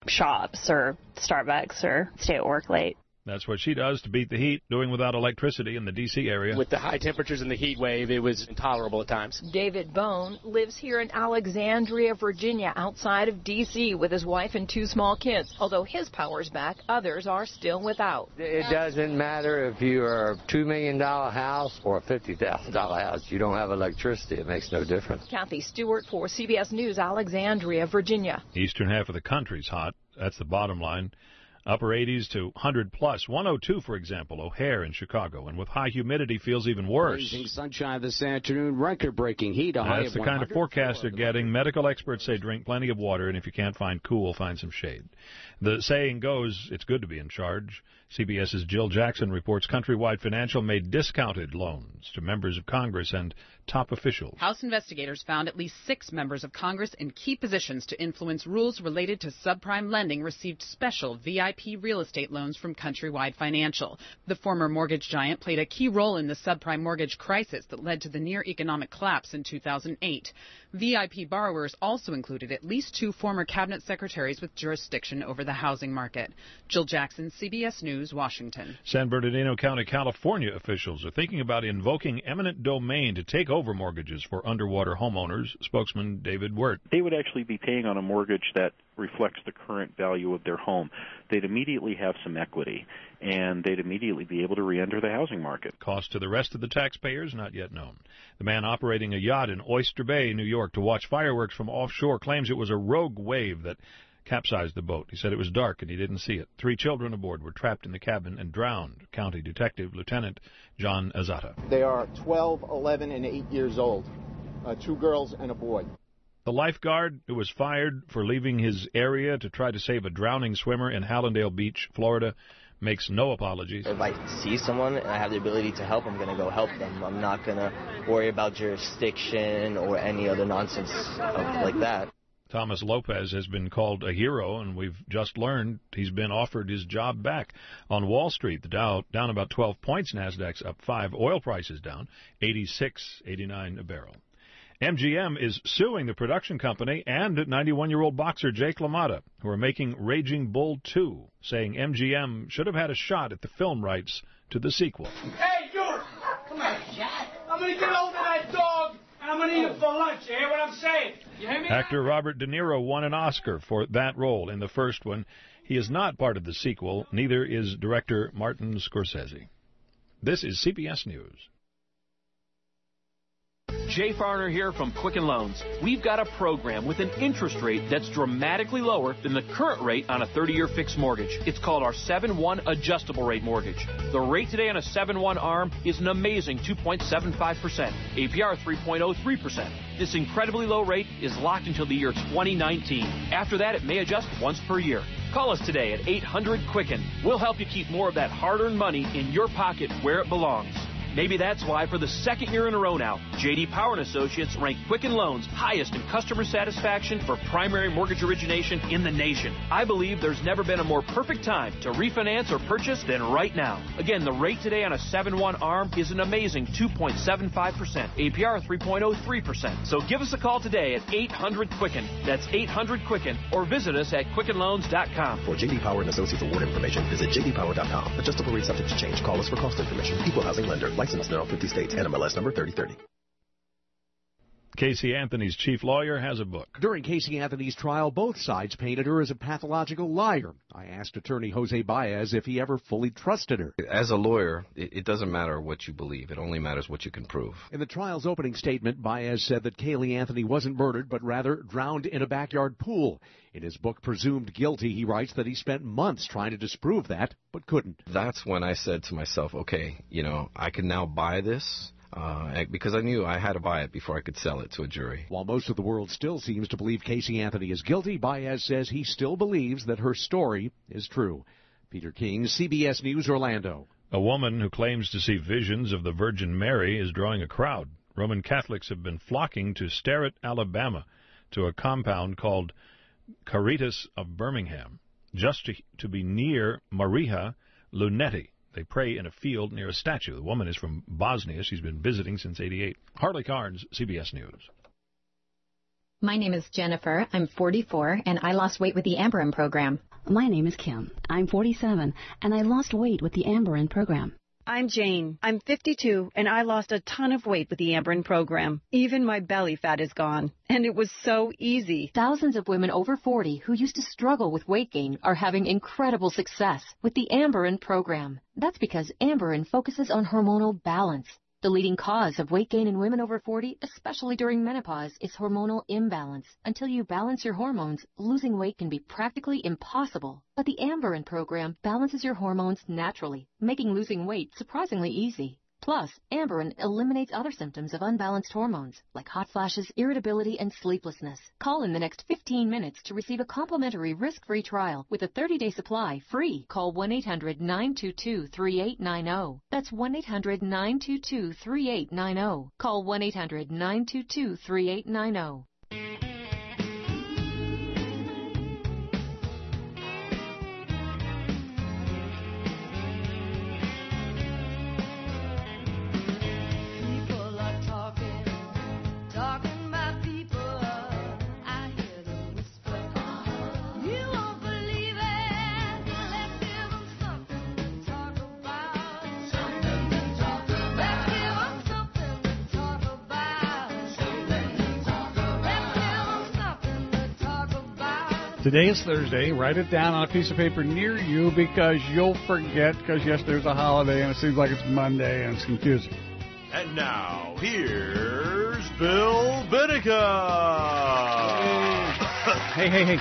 shops or Starbucks or stay at work late. That's what she does to beat the heat, doing without electricity in the D.C. area. With the high temperatures and the heat wave, it was intolerable at times. David Bone lives here in Alexandria, Virginia, outside of D.C. with his wife and 2 small kids. Although his power's back, others are still without. It doesn't matter if you are a $2 million house or a $50,000 house. You don't have electricity. It makes no difference. Kathy Stewart for CBS News, Alexandria, Virginia. Eastern half of the country's hot. That's the bottom line. Upper 80s to 100 plus. 102, for example, O'Hare in Chicago. And with high humidity, feels even worse. Blazing sunshine this afternoon, record-breaking heat. That's the kind of forecast they're getting. Medical experts say drink plenty of water, and if you can't find cool, find some shade. The saying goes, it's good to be in charge. CBS's Jill Jackson reports Countrywide Financial made discounted loans to members of Congress and top officials. House investigators found at least 6 members of Congress in key positions to influence rules related to subprime lending received special VIP real estate loans from Countrywide Financial. The former mortgage giant played a key role in the subprime mortgage crisis that led to the near economic collapse in 2008. VIP borrowers also included at least 2 former cabinet secretaries with jurisdiction over the housing market. Jill Jackson, CBS News, Washington. San Bernardino County, California officials are thinking about invoking eminent domain to take over mortgages for underwater homeowners. Spokesman David Wirt. They would actually be paying on a mortgage that reflects the current value of their home. They'd immediately have some equity, and they'd immediately be able to re-enter the housing market. Cost to the rest of the taxpayers, not yet known. The man operating a yacht in Oyster Bay, New York, to watch fireworks from offshore claims it was a rogue wave that capsized the boat. He said it was dark and he didn't see it. 3 children aboard were trapped in the cabin and drowned. County Detective Lieutenant John Azata. They are 12, 11, and 8 years old. 2 girls and a boy. The lifeguard who was fired for leaving his area to try to save a drowning swimmer in Hallandale Beach, Florida, makes no apologies. If I see someone and I have the ability to help, I'm going to go help them. I'm not going to worry about jurisdiction or any other nonsense like that. Thomas Lopez has been called a hero, and we've just learned he's been offered his job back. On Wall Street, the Dow down about 12 points, Nasdaq's up 5, oil prices down 86.89 a barrel. MGM is suing the production company and 91-year-old boxer Jake LaMotta, who are making Raging Bull 2, saying MGM should have had a shot at the film rights to the sequel. Hey, you! Come on, Jack. I'm going to get hold of that dog, and I'm going to eat it for lunch. You hear what I'm saying? You hear me? Actor Robert De Niro won an Oscar for that role in the first one. He is not part of the sequel. Neither is director Martin Scorsese. This is CBS News. Jay Farner here from Quicken Loans. We've got a program with an interest rate that's dramatically lower than the current rate on a 30-year fixed mortgage. It's called our 7-1 adjustable rate mortgage. The rate today on a 7-1 ARM is an amazing 2.75%, APR 3.03%. This incredibly low rate is locked until the year 2019. After that, it may adjust once per year. Call us today at 800-QUICKEN. We'll help you keep more of that hard-earned money in your pocket where it belongs. Maybe that's why, for the 2nd year in a row now, J.D. Power & Associates ranked Quicken Loans highest in customer satisfaction for primary mortgage origination in the nation. I believe there's never been a more perfect time to refinance or purchase than right now. Again, the rate today on a 7-1 ARM is an amazing 2.75%, APR 3.03%. So give us a call today at 800-QUICKEN. That's 800-QUICKEN, or visit us at QuickenLoans.com. For J.D. Power & Associates award information, visit jdpower.com. Adjustable rate subject to change. Call us for cost information. Equal housing lender. Licensed in all 50 states. NMLS number 3030. Casey Anthony's chief lawyer has a book. During Casey Anthony's trial, both sides painted her as a pathological liar. I asked attorney Jose Baez if he ever fully trusted her. As a lawyer, it doesn't matter what you believe. It only matters what you can prove. In the trial's opening statement, Baez said that Caylee Anthony wasn't murdered, but rather drowned in a backyard pool. In his book, Presumed Guilty, he writes that he spent months trying to disprove that, but couldn't. That's when I said to myself, okay, I can now buy this. Because I knew I had to buy it before I could sell it to a jury. While most of the world still seems to believe Casey Anthony is guilty, Baez says he still believes that her story is true. Peter King, CBS News, Orlando. A woman who claims to see visions of the Virgin Mary is drawing a crowd. Roman Catholics have been flocking to Sterrett, Alabama, to a compound called Caritas of Birmingham, just to be near Maria Lunetti. They pray in a field near a statue. The woman is from Bosnia. She's been visiting since '88. Harley Carnes, CBS News. My name is Jennifer. I'm 44, and I lost weight with the Amberin program. My name is Kim. I'm 47, and I lost weight with the Amberin program. I'm Jane. I'm 52, and I lost a ton of weight with the Amberin program. Even my belly fat is gone, and it was so easy. Thousands of women over 40 who used to struggle with weight gain are having incredible success with the Amberin program. That's because Amberin focuses on hormonal balance. The leading cause of weight gain in women over 40, especially during menopause, is hormonal imbalance. Until you balance your hormones, losing weight can be practically impossible. But the Amberin program balances your hormones naturally, making losing weight surprisingly easy. Plus, Amberin eliminates other symptoms of unbalanced hormones, like hot flashes, irritability, and sleeplessness. Call in the next 15 minutes to receive a complimentary risk-free trial with a 30-day supply free. Call 1-800-922-3890. That's 1-800-922-3890. Call 1-800-922-3890. Today is Thursday. Write it down on a piece of paper near you because you'll forget because yesterday's a holiday and it seems like it's Monday and it's confusing. And now, here's Bill Benica. Hey.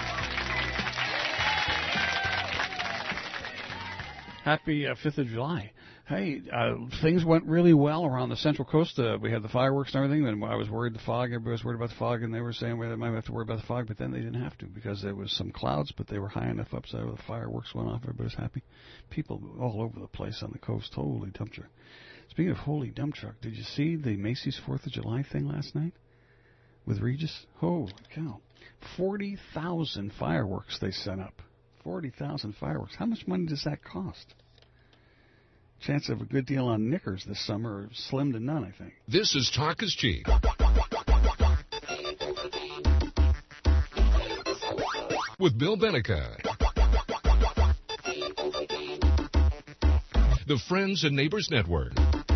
Happy 5th of July. Hey, things went really well around the Central Coast. We had the fireworks and everything, and I was worried the fog. Everybody was worried about the fog, and they were saying they might have to worry about the fog, but then they didn't have to because there was some clouds, but they were high enough upside where the fireworks went off. Everybody was happy. People all over the place on the coast. Holy dump truck. Speaking of holy dump truck, did you see the Macy's 4th of July thing last night with Regis? Holy cow. 40,000 fireworks they sent up. 40,000 fireworks. How much money does that cost? Chance of a good deal on knickers this summer are slim to none, I think. This is Talk is Cheap. With Bill Benica. The Friends and Neighbors Network.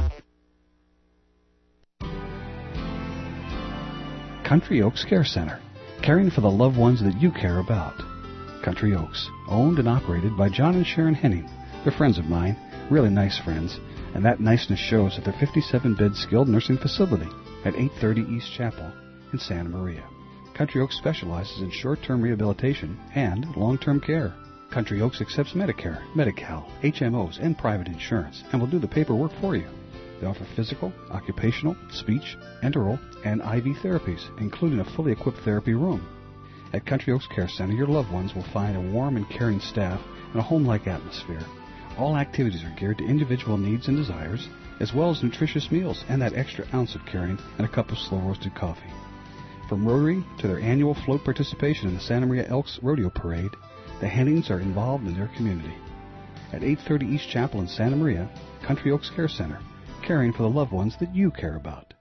Country Oaks Care Center, caring for the loved ones that you care about. Country Oaks, owned and operated by John and Sharon Henning. They're friends of mine, really nice friends, and that niceness shows at their 57-bed skilled nursing facility at 830 East Chapel in Santa Maria. Country Oaks specializes in short-term rehabilitation and long-term care. Country Oaks accepts Medicare, Medi-Cal, HMOs, and private insurance, and will do the paperwork for you. They offer physical, occupational, speech, enteral, and IV therapies, including a fully equipped therapy room. At Country Oaks Care Center, your loved ones will find a warm and caring staff and a home-like atmosphere. All activities are geared to individual needs and desires, as well as nutritious meals and that extra ounce of caring and a cup of slow-roasted coffee. From Rotary to their annual float participation in the Santa Maria Elks Rodeo Parade, the Hennings are involved in their community. At 830 East Chapel in Santa Maria, Country Oaks Care Center, caring for the loved ones that you care about.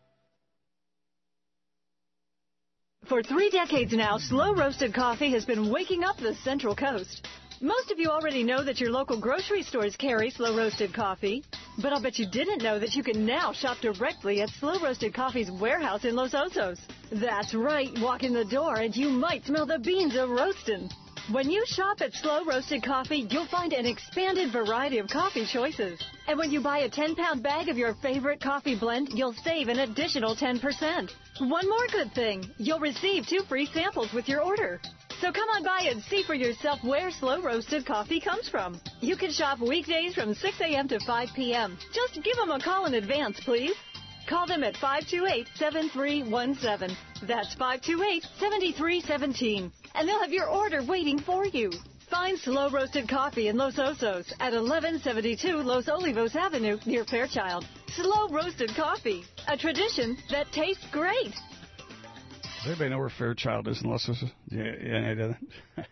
For 3 decades now, Slow Roasted Coffee has been waking up the Central Coast. Most of you already know that your local grocery stores carry Slow Roasted Coffee, but I'll bet you didn't know that you can now shop directly at Slow Roasted Coffee's warehouse in Los Osos. That's right, walk in the door and you might smell the beans a-roastin'. When you shop at Slow Roasted Coffee, you'll find an expanded variety of coffee choices. And when you buy a 10-pound bag of your favorite coffee blend, you'll save an additional 10%. One more good thing, you'll receive 2 free samples with your order. So come on by and see for yourself where Slow Roasted Coffee comes from. You can shop weekdays from 6 a.m. to 5 p.m. Just give them a call in advance, please. Call them at 528-7317. That's 528-7317. And they'll have your order waiting for you. Find Slow Roasted Coffee in Los Osos at 1172 Los Olivos Avenue near Fairchild. Slow Roasted Coffee, a tradition that tastes great. Does anybody know where Fairchild is in Los Osos? Yeah, it doesn't.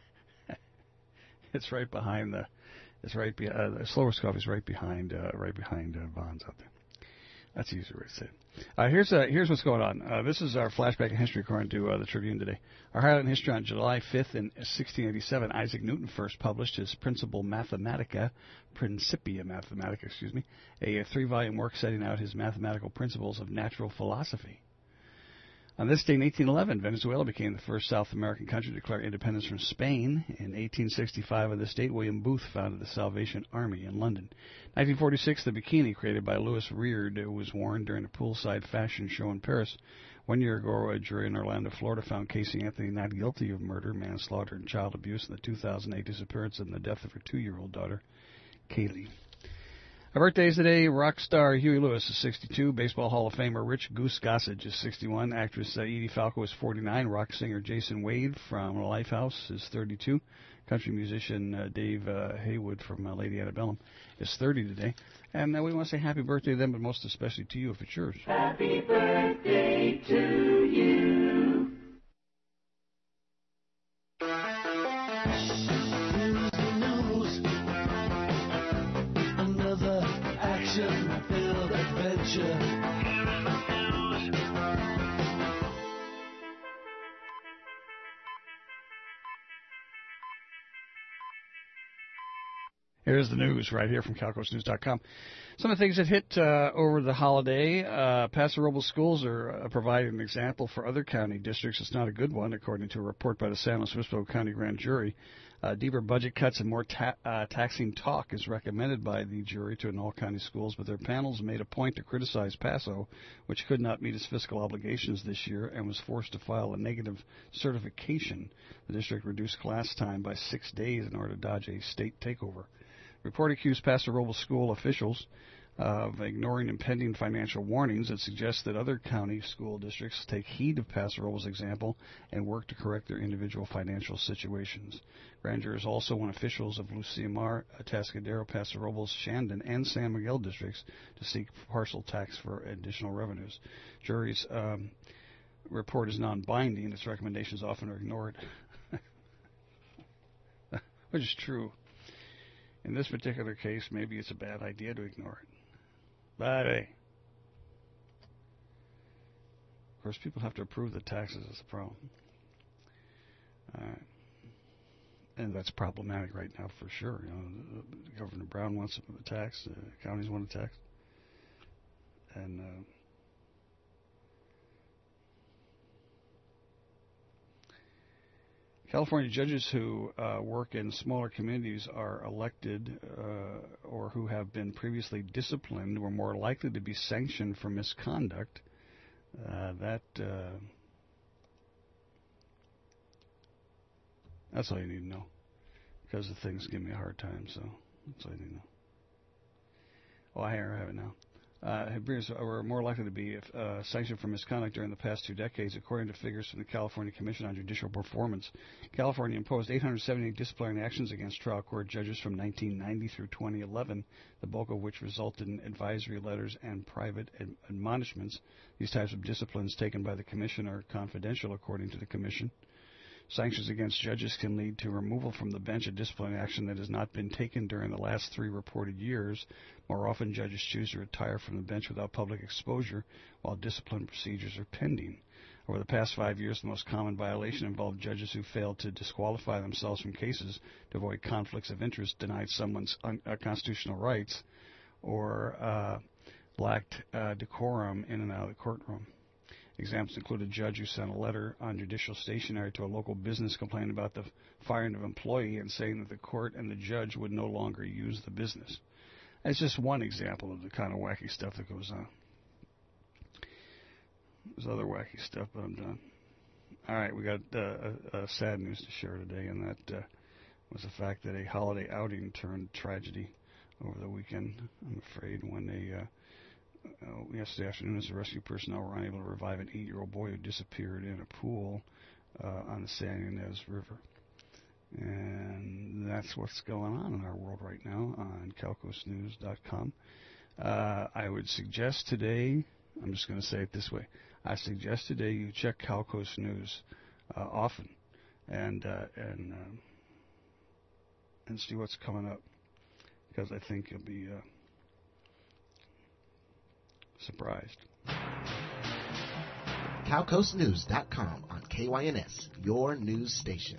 It's right behind the. It's right behind. Slow Roasted Coffee is right behind Vons out there. That's the easier way to say it. Here's what's going on. This is our flashback in history according to the Tribune today. Our highlight in history: on July 5th in 1687, Isaac Newton first published his Principia Mathematica, a 3-volume work setting out his mathematical principles of natural philosophy. On this day in 1811, Venezuela became the first South American country to declare independence from Spain. In 1865, on this date, William Booth founded the Salvation Army in London. 1946, the bikini created by Louis Reard was worn during a poolside fashion show in Paris. 1 year ago, a jury in Orlando, Florida, found Casey Anthony not guilty of murder, manslaughter, and child abuse in the 2008 disappearance and the death of her 2-year-old daughter, Kaylee. Our birthdays today: rock star Huey Lewis is 62, Baseball Hall of Famer Rich Goose Gossage is 61, actress Edie Falco is 49, rock singer Jason Wade from Lifehouse is 32, country musician Dave Haywood from Lady Antebellum is 30 today. And we want to say happy birthday to them, but most especially to you if it's yours. Happy birthday to you. Action-filled adventure. Here's the news right here from CalcosNews.com. Some of the things that hit over the holiday. Paso Robles schools are providing an example for other county districts. It's not a good one, according to a report by the San Luis Obispo County Grand Jury. Deeper budget cuts and more taxing talk is recommended by the jury to all county schools, but their panels made a point to criticize Paso, which could not meet its fiscal obligations this year and was forced to file a negative certification. The district reduced class time by 6 days in order to dodge a state takeover. Report accused Paso Robles school officials of ignoring impending financial warnings that suggest that other county school districts take heed of Paso Robles' example and work to correct their individual financial situations. Grand jurors also want officials of Lucimar, Atascadero, Paso Robles, Shandon, and San Miguel districts to seek partial tax for additional revenues. Jury's report is non-binding. Its recommendations often are ignored, which is true. In this particular case, maybe it's a bad idea to ignore it. But hey, of course, people have to approve the taxes is the problem. And that's problematic right now for sure. You know, Governor Brown wants a tax, counties want a tax. And California judges who work in smaller communities are elected or who have been previously disciplined were more likely to be sanctioned for misconduct. That's all you need to know, because the things give me a hard time, so that's all you need to know. Oh, I have it now. Were more likely to be sanctioned for misconduct during the past 2 decades, according to figures from the California Commission on Judicial Performance. California imposed 878 disciplinary actions against trial court judges from 1990 through 2011, the bulk of which resulted in advisory letters and private admonishments. These types of disciplines taken by the Commission are confidential, according to the Commission. Sanctions against judges can lead to removal from the bench of disciplinary action that has not been taken during the last 3 reported years. More often, judges choose to retire from the bench without public exposure while discipline procedures are pending. Over the past 5 years, the most common violation involved judges who failed to disqualify themselves from cases to avoid conflicts of interest, denied someone's constitutional rights, or lacked decorum in and out of the courtroom. Examples include a judge who sent a letter on judicial stationery to a local business complaining about the firing of an employee and saying that the court and the judge would no longer use the business. That's just one example of the kind of wacky stuff that goes on. There's other wacky stuff, but I'm done. All right, we got sad news to share today, and that was the fact that a holiday outing turned tragedy over the weekend, I'm afraid, when yesterday afternoon, as the rescue personnel were unable to revive an 8-year-old boy who disappeared in a pool on the San Ynez River. And that's what's going on in our world right now on CalcosNews.com. I would suggest today, I'm just going to say it this way, I suggest today you check Calcos News often and see what's coming up, because I think you'll be Surprised. CowCoastNews.com on KYNS, your news station.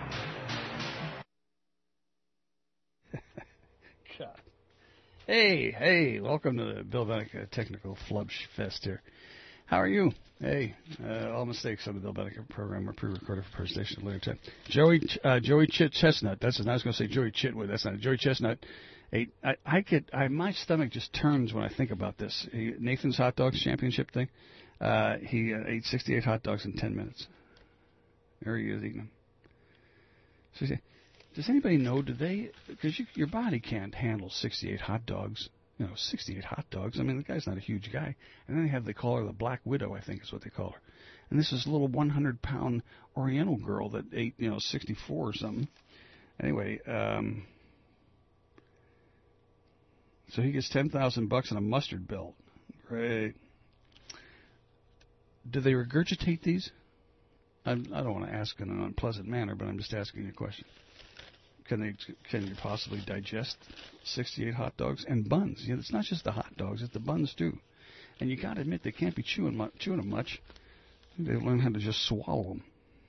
God. Hey, welcome to the Bill Benica Technical Flub Fest here. How are you? Hey, all mistakes on the Bill Benica program are pre-recorded for per station later time. Joey Chestnut. I was going to say Joey Chitwood. That's not it. Joey Chestnut. My stomach just turns when I think about this. Nathan's Hot Dogs Championship thing. He ate 68 hot dogs in 10 minutes. There he is eating them. So does anybody know, because your body can't handle 68 hot dogs. 68 hot dogs. I mean, the guy's not a huge guy. And then they call her the Black Widow, I think is what they call her. And this is a little 100-pound Oriental girl that ate, 64 or something. Anyway, so he gets $10,000 and a mustard belt. Great. Do they regurgitate these? I don't want to ask in an unpleasant manner, but I'm just asking you a question. Can you possibly digest 68 hot dogs and buns? It's not just the hot dogs; it's the buns too. And you got to admit they can't be chewing them much. They learn how to just swallow them.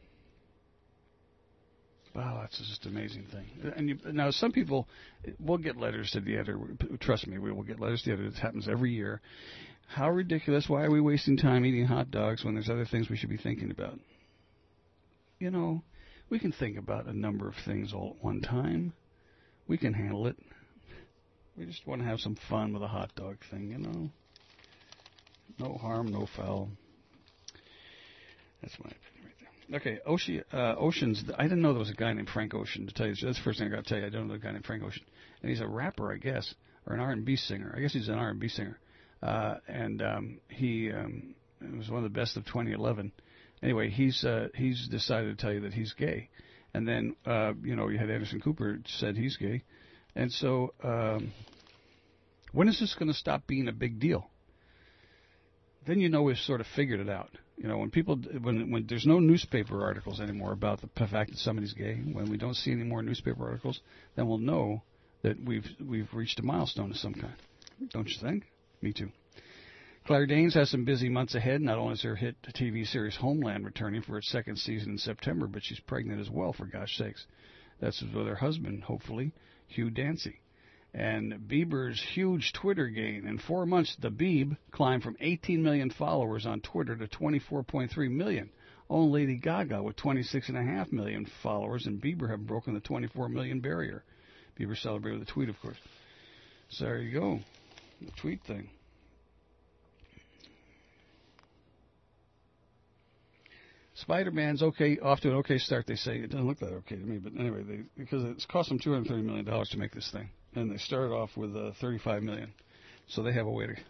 Wow, that's just an amazing thing. And now some people will get letters to the editor. Trust me, we will get letters to the editor. This happens every year. How ridiculous. Why are we wasting time eating hot dogs when there's other things we should be thinking about? We can think about a number of things all at one time. We can handle it. We just want to have some fun with a hot dog thing, No harm, no foul. That's my opinion right there. Okay, Ocean's. I didn't know there was a guy named Frank Ocean, to tell you. That's the first thing I got to tell you. I don't know a guy named Frank Ocean. And he's a rapper, I guess, or an R&B singer. I guess he's an R&B singer. He was one of the best of 2011. Anyway, he's decided to tell you that he's gay. And then, you had Anderson Cooper said he's gay. And so, when is this going to stop being a big deal? Then we've sort of figured it out. When there's no newspaper articles anymore about the fact that somebody's gay, when we don't see any more newspaper articles, then we'll know that we've reached a milestone of some kind. Don't you think? Me too. Claire Danes has some busy months ahead. Not only is her hit TV series Homeland returning for its second season in September, but she's pregnant as well, for gosh sakes. That's with her husband, hopefully, Hugh Dancy. And Bieber's huge Twitter gain. In 4 months, the Bieb climbed from 18 million followers on Twitter to 24.3 million. Only Lady Gaga, with 26.5 million followers, and Bieber have broken the 24 million barrier. Bieber celebrated with a tweet, of course. So there you go. The tweet thing. Spider-Man's off to an okay start, they say. It doesn't look that okay to me, but anyway, because it's cost them $230 million to make this thing, and they started off with $35 million, so they have a way to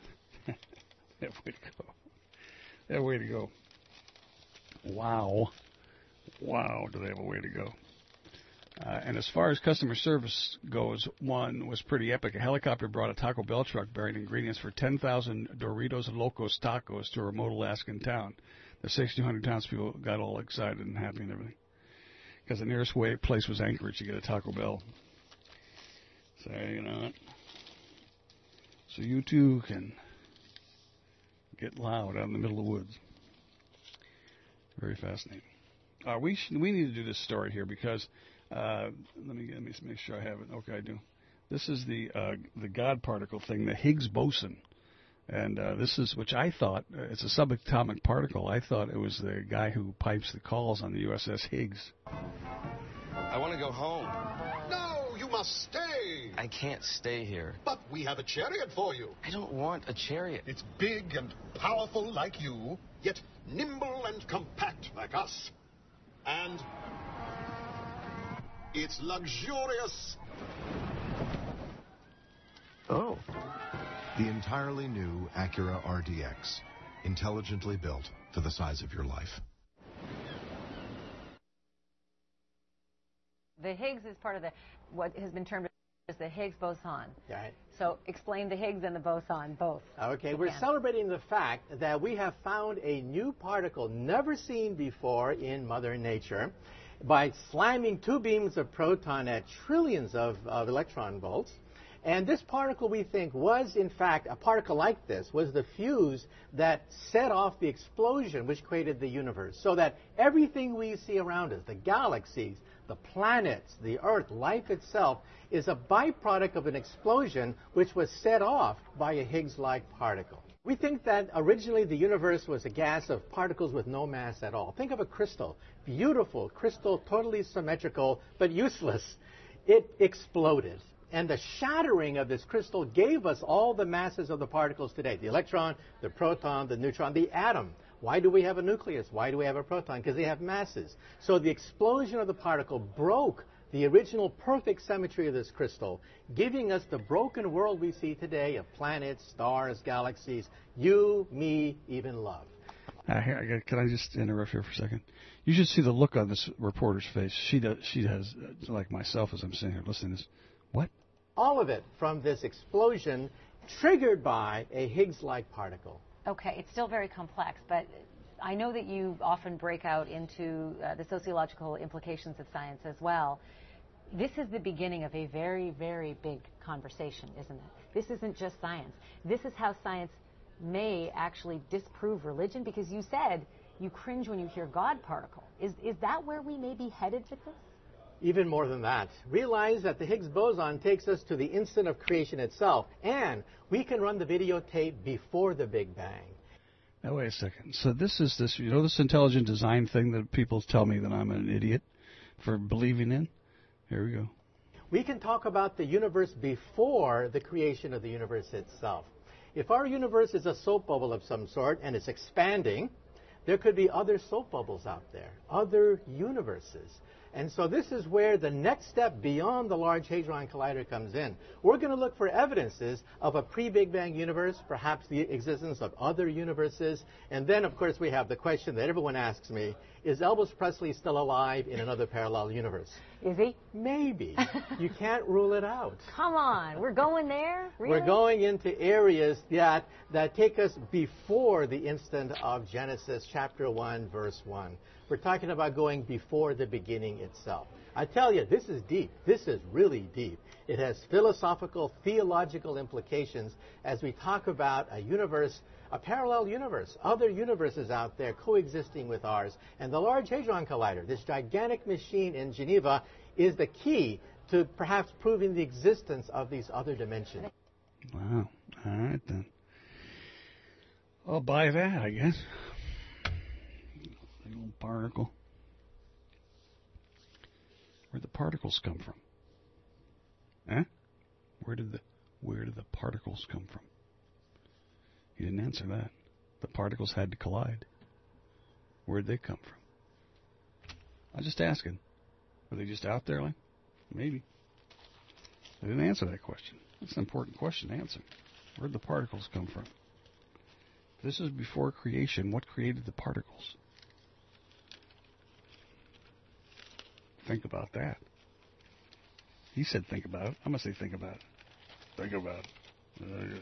go. Wow, do they have a way to go? And as far as customer service goes, one was pretty epic. A helicopter brought a Taco Bell truck bearing ingredients for 10,000 Doritos Locos tacos to a remote Alaskan town. The 1,600 townspeople got all excited and happy and everything, because the nearest place was Anchorage to get a Taco Bell. So, so you too can get loud out in the middle of the woods. Very fascinating. We need to do this story here because let me make sure I have it. Okay, I do. This is the God particle thing, the Higgs boson. And this is, which I thought, it's a subatomic particle. I thought it was the guy who pipes the calls on the USS Higgs. I want to go home. No, you must stay. I can't stay here. But we have a chariot for you. I don't want a chariot. It's big and powerful like you, yet nimble and compact like us. And it's luxurious. Oh. The entirely new Acura RDX, intelligently built for the size of your life. The Higgs is part of what has been termed as the Higgs boson. Right. So explain the Higgs and the boson, both. Okay, we're celebrating the fact that we have found a new particle never seen before in Mother Nature by slamming two beams of proton at trillions of electron volts. And this particle, we think, was in fact, a particle like this, was the fuse that set off the explosion which created the universe. So that everything we see around us, the galaxies, the planets, the Earth, life itself, is a byproduct of an explosion which was set off by a Higgs-like particle. We think that originally the universe was a gas of particles with no mass at all. Think of a crystal. Beautiful crystal, totally symmetrical, but useless. It exploded. And the shattering of this crystal gave us all the masses of the particles today. The electron, the proton, the neutron, the atom. Why do we have a nucleus? Why do we have a proton? Because they have masses. So the explosion of the particle broke the original perfect symmetry of this crystal, giving us the broken world we see today of planets, stars, galaxies, you, me, even love. Can I just interrupt here for a second? You should see the look on this reporter's face. She has, like myself, as I'm sitting here listening to this. What? All of it from this explosion triggered by a Higgs-like particle. Okay, it's still very complex, but I know that you often break out into the sociological implications of science as well. This is the beginning of a very, very big conversation, isn't it? This isn't just science. This is how science may actually disprove religion, because you said you cringe when you hear God particle. Is that where we may be headed with this? Even more than that. Realize that the Higgs boson takes us to the instant of creation itself, and we can run the videotape before the Big Bang. Now, wait a second. So this intelligent design thing that people tell me that I'm an idiot for believing in? Here we go. We can talk about the universe before the creation of the universe itself. If our universe is a soap bubble of some sort and it's expanding, there could be other soap bubbles out there, other universes. And so this is where the next step beyond the Large Hadron Collider comes in. We're going to look for evidences of a pre-Big Bang universe, perhaps the existence of other universes. And then, of course, we have the question that everyone asks me, is Elvis Presley still alive in another parallel universe? Is he? Maybe. You can't rule it out. Come on, we're going there? Really? We're going into areas that take us before the instant of Genesis chapter 1, verse 1. We're talking about going before the beginning itself. I tell you, this is deep. This is really deep. It has philosophical, theological implications as we talk about a universe, a parallel universe, other universes out there coexisting with ours. And the Large Hadron Collider, this gigantic machine in Geneva, is the key to perhaps proving the existence of these other dimensions. Wow. All right, then. I'll buy that, I guess. Little particle. Where'd the particles come from? Huh? Where did the particles come from? You didn't answer that. The particles had to collide. Where'd they come from? I'm just asking. Were they just out there like? Maybe. They didn't answer that question. That's an important question to answer. Where'd the particles come from? This is before creation. What created the particles? Think about that. He said think about it. I'm going to say think about it. Think about it.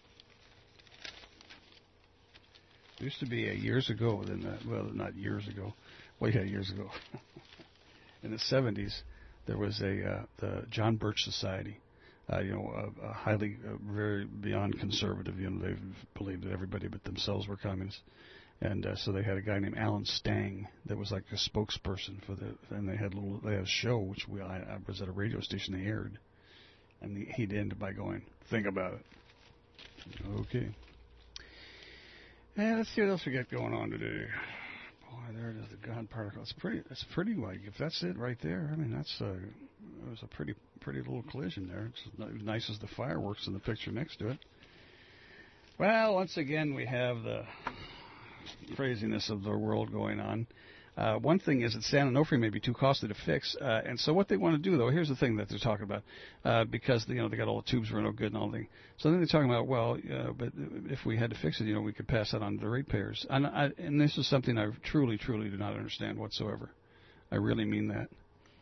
There used to be years ago, not years ago. Well, yeah, years ago. In the 70s, there was the John Birch Society. A highly, very beyond conservative. They believed that everybody but themselves were communists. And so they had a guy named Alan Stang that was like a spokesperson for and they had a show which I was at a radio station they aired, and he'd end by going, "Think about it." Okay. Yeah, let's see what else we got going on today. Boy, there it is, the God particle. It's pretty. Like if that's it right there, I mean it was a pretty little collision there. It's not as nice as the fireworks in the picture next to it. Well, once again we have the craziness of the world going on. One thing is that San Onofre may be too costly to fix, and so what they want to do, though, here's the thing that they're talking about, because they got all the tubes were no good and all that. So then they're talking about, but if we had to fix it, we could pass that on to the ratepayers. And this is something I truly do not understand whatsoever. I really mean that.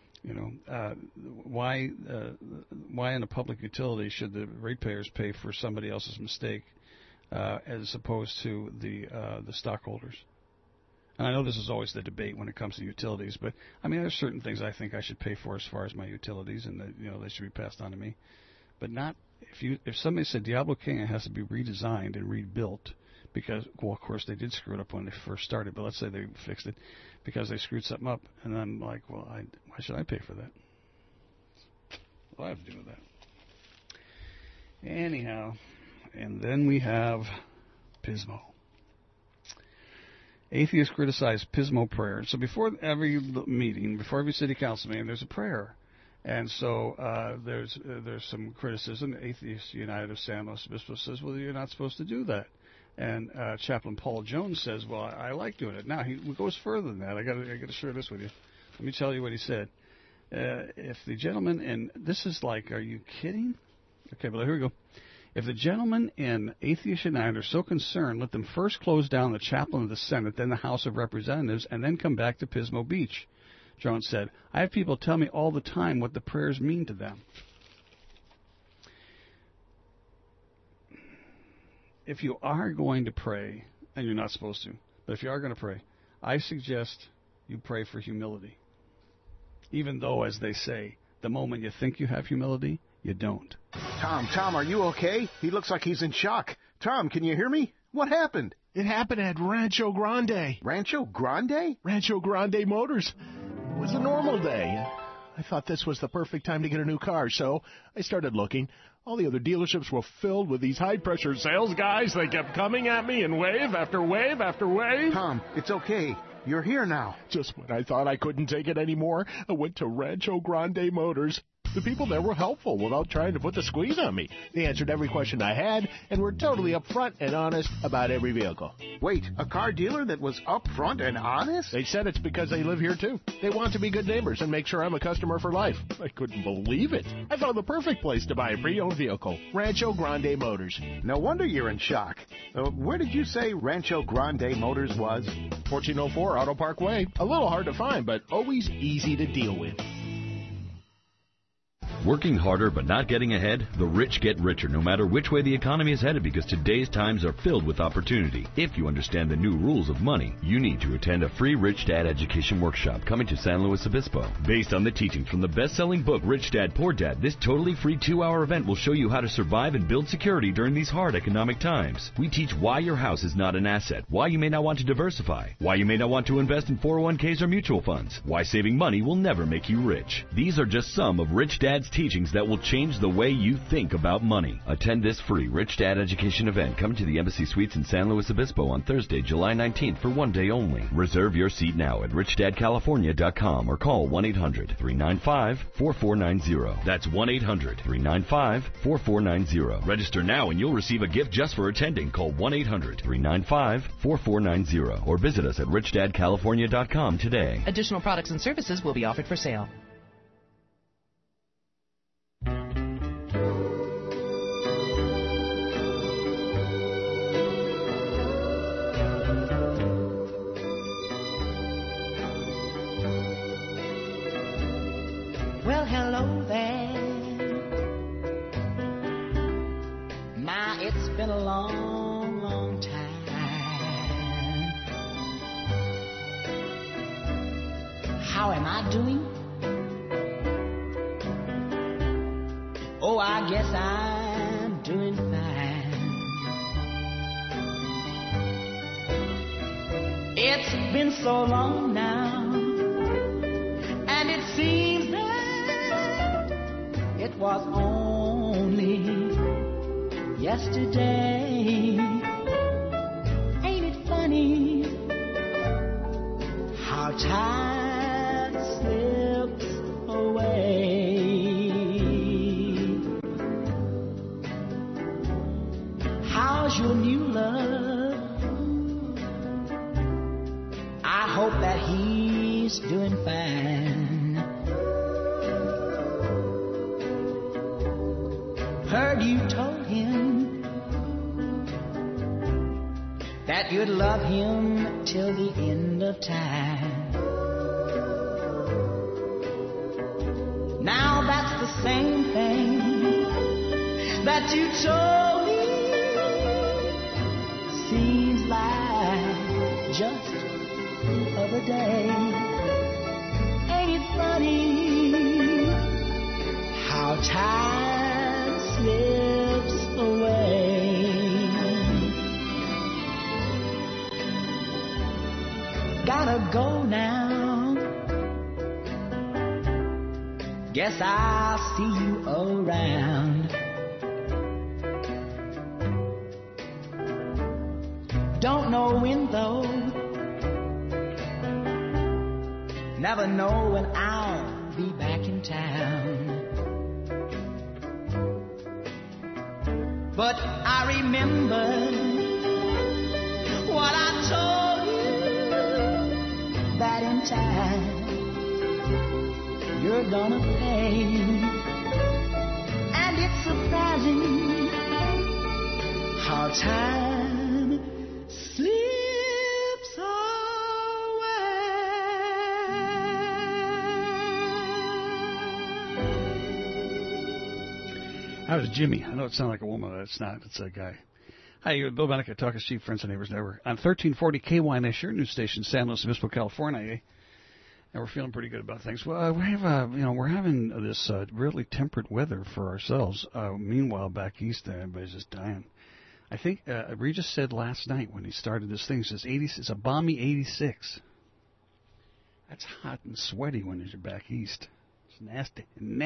Why in a public utility should the ratepayers pay for somebody else's mistake? As opposed to the stockholders. And I know this is always the debate when it comes to utilities, but I mean there's certain things I think I should pay for as far as my utilities, and that they should be passed on to me. but not if somebody said Diablo King has to be redesigned and rebuilt because, well, of course they did screw it up when they first started, but let's say they fixed it because they screwed something up, and I'm like, well, why should I pay for that? What do I have to do with that? Anyhow, and then we have Pismo. Atheists criticize Pismo prayer. So before every meeting, before every city council meeting, there's a prayer. And so there's some criticism. Atheists United of San Luis Obispo says, well, you're not supposed to do that. And Chaplain Paul Jones says, well, I like doing it. Now, he goes further than that. I got to share this with you. Let me tell you what he said. If the gentleman, and this is like, are you kidding? Okay, but here we go. If the gentlemen in Atheists United are so concerned, let them first close down the chaplain of the Senate, then the House of Representatives, and then come back to Pismo Beach. Jones said, I have people tell me all the time what the prayers mean to them. If you are going to pray, and you're not supposed to, but if you are going to pray, I suggest you pray for humility. Even though, as they say, the moment you think you have humility, you don't. Tom, are you okay? He looks like he's in shock. Tom, can you hear me? What happened? It happened at Rancho Grande. Rancho Grande? Rancho Grande Motors. It was a normal day. I thought this was the perfect time to get a new car, so I started looking. All the other dealerships were filled with these high-pressure sales guys. They kept coming at me in wave after wave after wave. Tom, it's okay. You're here now. Just when I thought I couldn't take it anymore, I went to Rancho Grande Motors. The people there were helpful without trying to put the squeeze on me. They answered every question I had and were totally upfront and honest about every vehicle. Wait, a car dealer that was upfront and honest? They said it's because they live here, too. They want to be good neighbors and make sure I'm a customer for life. I couldn't believe it. I found the perfect place to buy a pre-owned vehicle, Rancho Grande Motors. No wonder you're in shock. Where did you say Rancho Grande Motors was? 1404 Auto Park Way. A little hard to find, but always easy to deal with. Working harder but not getting ahead? The rich get richer no matter which way the economy is headed because today's times are filled with opportunity. If you understand the new rules of money, you need to attend a free Rich Dad Education Workshop coming to San Luis Obispo. Based on the teachings from the best-selling book Rich Dad, Poor Dad, this totally free 2-hour event will show you how to survive and build security during these hard economic times. We teach why your house is not an asset, why you may not want to diversify, why you may not want to invest in 401ks or mutual funds, why saving money will never make you rich. These are just some of Rich Dad's teachings that will change the way you think about money. Attend this free Rich Dad Education event coming to the Embassy Suites in San Luis Obispo on Thursday, July 19th for 1 day only. Reserve your seat now at richdadcalifornia.com or call 1-800-395-4490. That's 1-800-395-4490. Register now and you'll receive a gift just for attending. Call 1-800-395-4490 or visit us at richdadcalifornia.com today. Additional products and services will be offered for sale. Well, hello there. My, it's been a long, long time. How am I doing? Oh, I guess I'm doing fine. It's been so long now, and it seems that it was only yesterday. Ain't it funny how time slips away? How's your new love? I hope that he's doing fine. Heard you told him that you'd love him till the end of time. Now that's the same thing that you told me. Seems like just the other day. Ain't it funny how time gotta go now. Guess I'll see you around. Don't know when though. Never know when I'll be back in town. But I remember what I told you, that in time you're gonna pay. And it's surprising how time slips away. That was Jimmy. I know it sounds like a woman, but it's not. It's a guy. Hi, you're Bill Benica, Talk Cheap, Friends and Neighbors Network. On 1340 KYNS, your news station, San Luis Obispo, California. And we're feeling pretty good about things. Well, we have, we're having this really temperate weather for ourselves. Meanwhile, back east, everybody's just dying. I think Regis said last night when he started this thing, says it's a balmy 86. That's hot and sweaty when you're back east. It's nasty.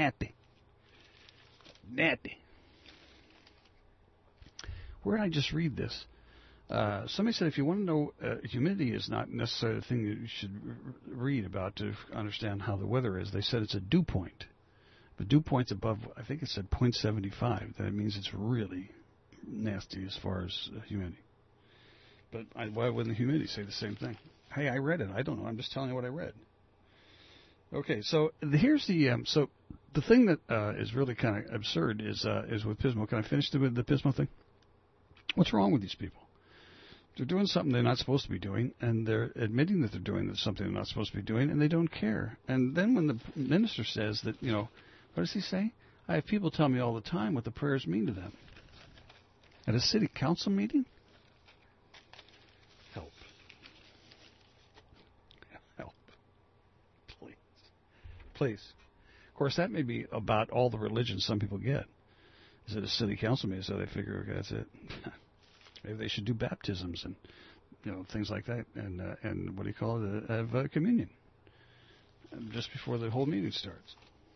Where did I just read this? Somebody said if you want to know, humidity is not necessarily the thing that you should read about to understand how the weather is. They said it's a dew point. The dew point's above, I think it said 0.75. That means it's really nasty as far as humidity. But why wouldn't the humidity say the same thing? Hey, I read it. I don't know. I'm just telling you what I read. Okay, so here's the so the thing that is really kind of absurd is with Pismo. Can I finish the Pismo thing? What's wrong with these people? They're doing something they're not supposed to be doing, and they're admitting that they're doing something they're not supposed to be doing, and they don't care. And then when the minister says that, what does he say? I have people tell me all the time what the prayers mean to them. At a city council meeting? Help. Please. Of course, that may be about all the religions some people get. Is it a city council meeting, so they figure, okay, that's it. Maybe they should do baptisms and, things like that, and what do you call it, have communion just before the whole meeting starts.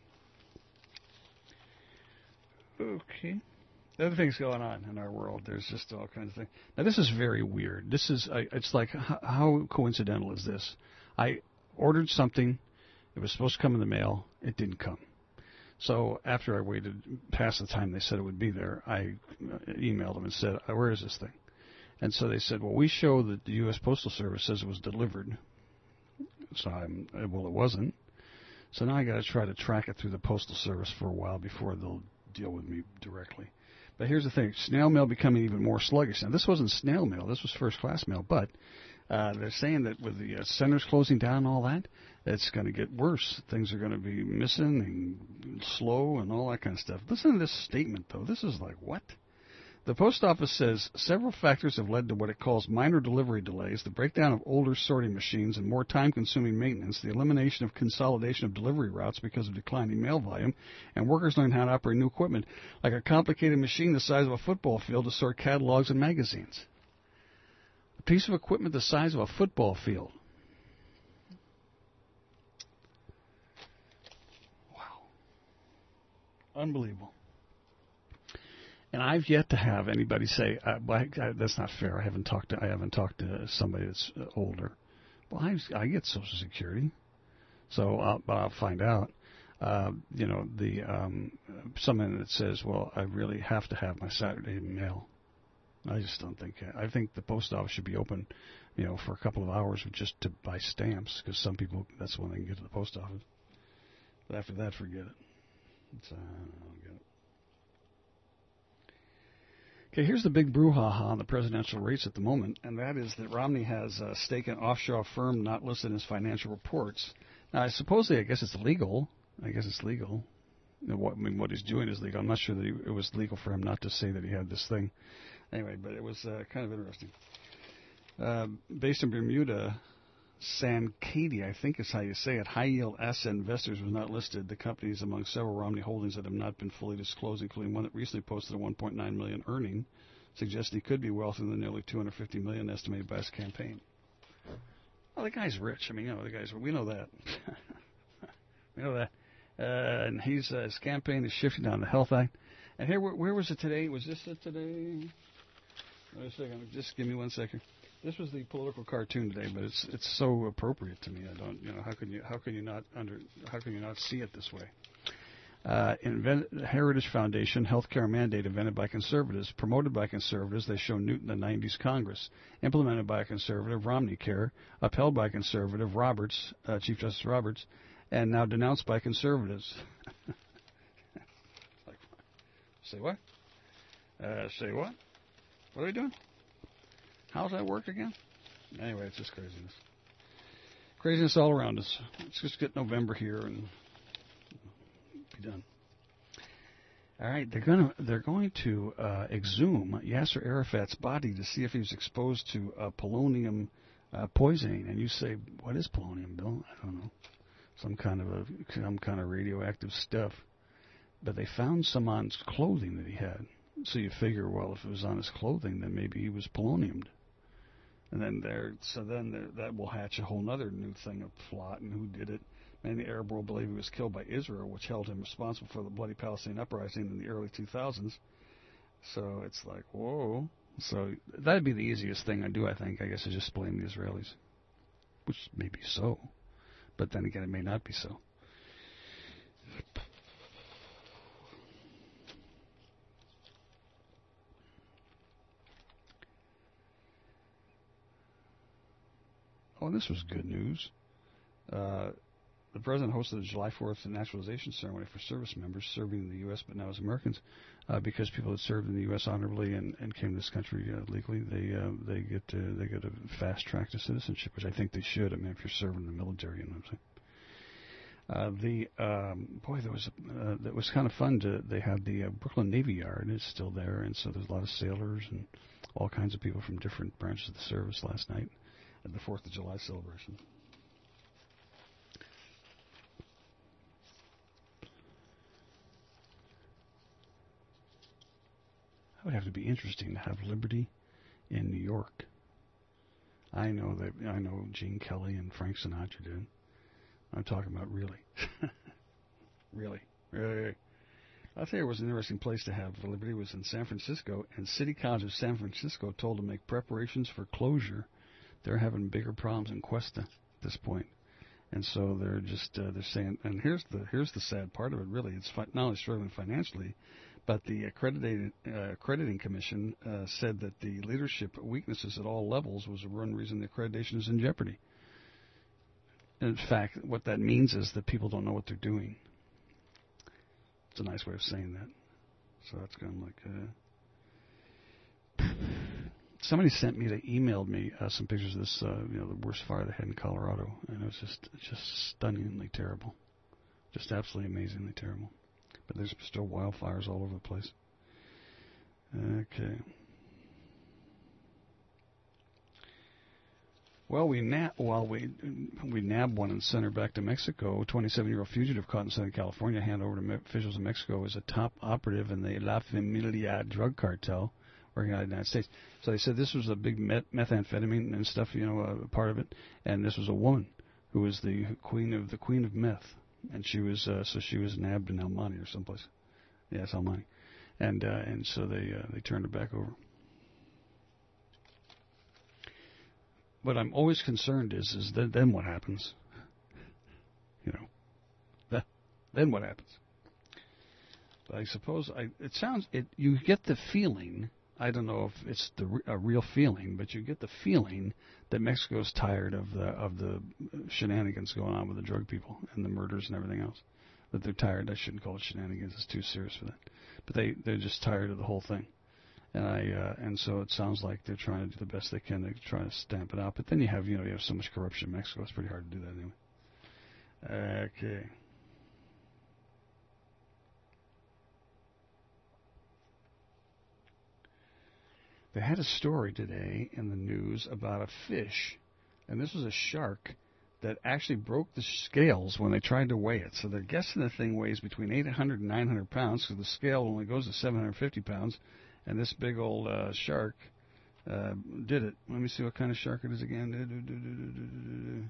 Okay. Other things going on in our world. There's just all kinds of things. Now, this is very weird. This is, it's like, how coincidental is this? I ordered something. It was supposed to come in the mail. It didn't come. So after I waited past the time they said it would be there, I emailed them and said, where is this thing? And so they said, well, we show that the U.S. Postal Service says it was delivered. So it wasn't. So now I got to try to track it through the Postal Service for a while before they'll deal with me directly. But here's the thing, snail mail becoming even more sluggish. Now, this wasn't snail mail. This was first-class mail. But they're saying that with the centers closing down and all that, it's going to get worse. Things are going to be missing and slow and all that kind of stuff. Listen to this statement, though. This is like, what? The post office says several factors have led to what it calls minor delivery delays, the breakdown of older sorting machines and more time-consuming maintenance, the elimination of consolidation of delivery routes because of declining mail volume, and workers learn how to operate new equipment, like a complicated machine the size of a football field to sort catalogs and magazines. A piece of equipment the size of a football field. Wow. Unbelievable. And I've yet to have anybody say, that's not fair. I haven't talked to somebody that's older. Well, I get Social Security, so I'll find out. Someone that says, well, I really have to have my Saturday mail. I just don't think. I think the post office should be open, for a couple of hours just to buy stamps, because some people, that's when they can get to the post office. But after that, forget it. I don't get it. Okay, here's the big brouhaha on the presidential race at the moment, and that is that Romney has a stake in an offshore firm not listed in his financial reports. Now, I guess it's legal. What he's doing is legal. I'm not sure that it was legal for him not to say that he had this thing. Anyway, but it was kind of interesting. Based in Bermuda, Sankaty, I think is how you say it, High Yield Asset Investors was not listed. The company is among several Romney holdings that have not been fully disclosed, including one that recently posted a $1.9 million earning, suggesting he could be wealthier than the nearly $250 million estimated by his campaign. Well, the guy's rich. I mean, the guy's. We know that. We know that. And his campaign is shifting on the Health Act. And here, where was it today? Was this it today? Wait a second. Just give me 1 second. This was the political cartoon today, but it's so appropriate to me. I don't. How can you not see it this way? Heritage Foundation healthcare mandate invented by conservatives, promoted by conservatives. They show Newton the 90s Congress, implemented by a conservative, Romney Care, upheld by conservative Roberts, Chief Justice Roberts, and now denounced by conservatives. Say what? Say what? What are we doing? How's that work again? Anyway, it's just craziness. Craziness all around us. Let's just get November here and be done. All right, they're going to exhume Yasser Arafat's body to see if he was exposed to polonium poisoning. And you say, what is polonium, Bill? I don't know. Some kind of radioactive stuff. But they found some on his clothing that he had. So you figure, well, if it was on his clothing, then maybe he was poloniumed. And then that will hatch a whole other new thing of plot and who did it. Many the Arab world believe he was killed by Israel, which held him responsible for the bloody Palestinian uprising in the early 2000s. So it's like, whoa. So that'd be the easiest thing I do, I think. I guess is just blame the Israelis, which may be so. But then again, it may not be so. Oh, this was good news. The president hosted a July 4th naturalization ceremony for service members serving in the U.S. but now as Americans, because people that served in the U.S. honorably and came to this country legally, they get a fast track to citizenship, which I think they should. I mean, if you're serving in the military, you know what I'm saying. That was kind of fun. They had the Brooklyn Navy Yard. It's still there, and so there's a lot of sailors and all kinds of people from different branches of the service last night at the 4th of July celebration. It would have to be interesting to have liberty in New York. I know Gene Kelly and Frank Sinatra did. I'm talking about really. Really. I'll tell you, it was an interesting place to have liberty. It was in San Francisco, and City College of San Francisco told to make preparations for closure. They're having bigger problems in Cuesta at this point. And so they're they're saying, and here's the sad part of it, really. It's not only struggling financially, but the accrediting commission said that the leadership weaknesses at all levels was one reason the accreditation is in jeopardy. In fact, what that means is that people don't know what they're doing. It's a nice way of saying that. So that's kind of like... Somebody emailed me some pictures of this, the worst fire they had in Colorado, and it was just stunningly terrible. Just absolutely amazingly terrible. But there's still wildfires all over the place. Okay. Well, we nabbed one and sent her back to Mexico. A 27-year-old fugitive caught in Southern California, handed over to officials in Mexico as a top operative in the La Familia drug cartel working out of the United States. So they said this was a big methamphetamine and stuff, part of it, and this was a woman who was the queen of meth, and she was nabbed in El Monte or someplace. Yeah, it's El Monte, and so they turned her back over. What I'm always concerned is that then what happens? Then what happens? But I suppose you get the feeling. I don't know if it's a real feeling, but you get the feeling that Mexico's tired of the shenanigans going on with the drug people and the murders and everything else. That they're tired. I shouldn't call it shenanigans. It's too serious for that. But they're just tired of the whole thing. And so it sounds like they're trying to do the best they can to try to stamp it out. But then you have so much corruption in Mexico. It's pretty hard to do that anyway. Okay. They had a story today in the news about a fish, and this was a shark that actually broke the scales when they tried to weigh it. So they're guessing the thing weighs between 800 and 900 pounds, because the scale only goes to 750 pounds. And this big old shark Did it. Let me see what kind of shark it is again.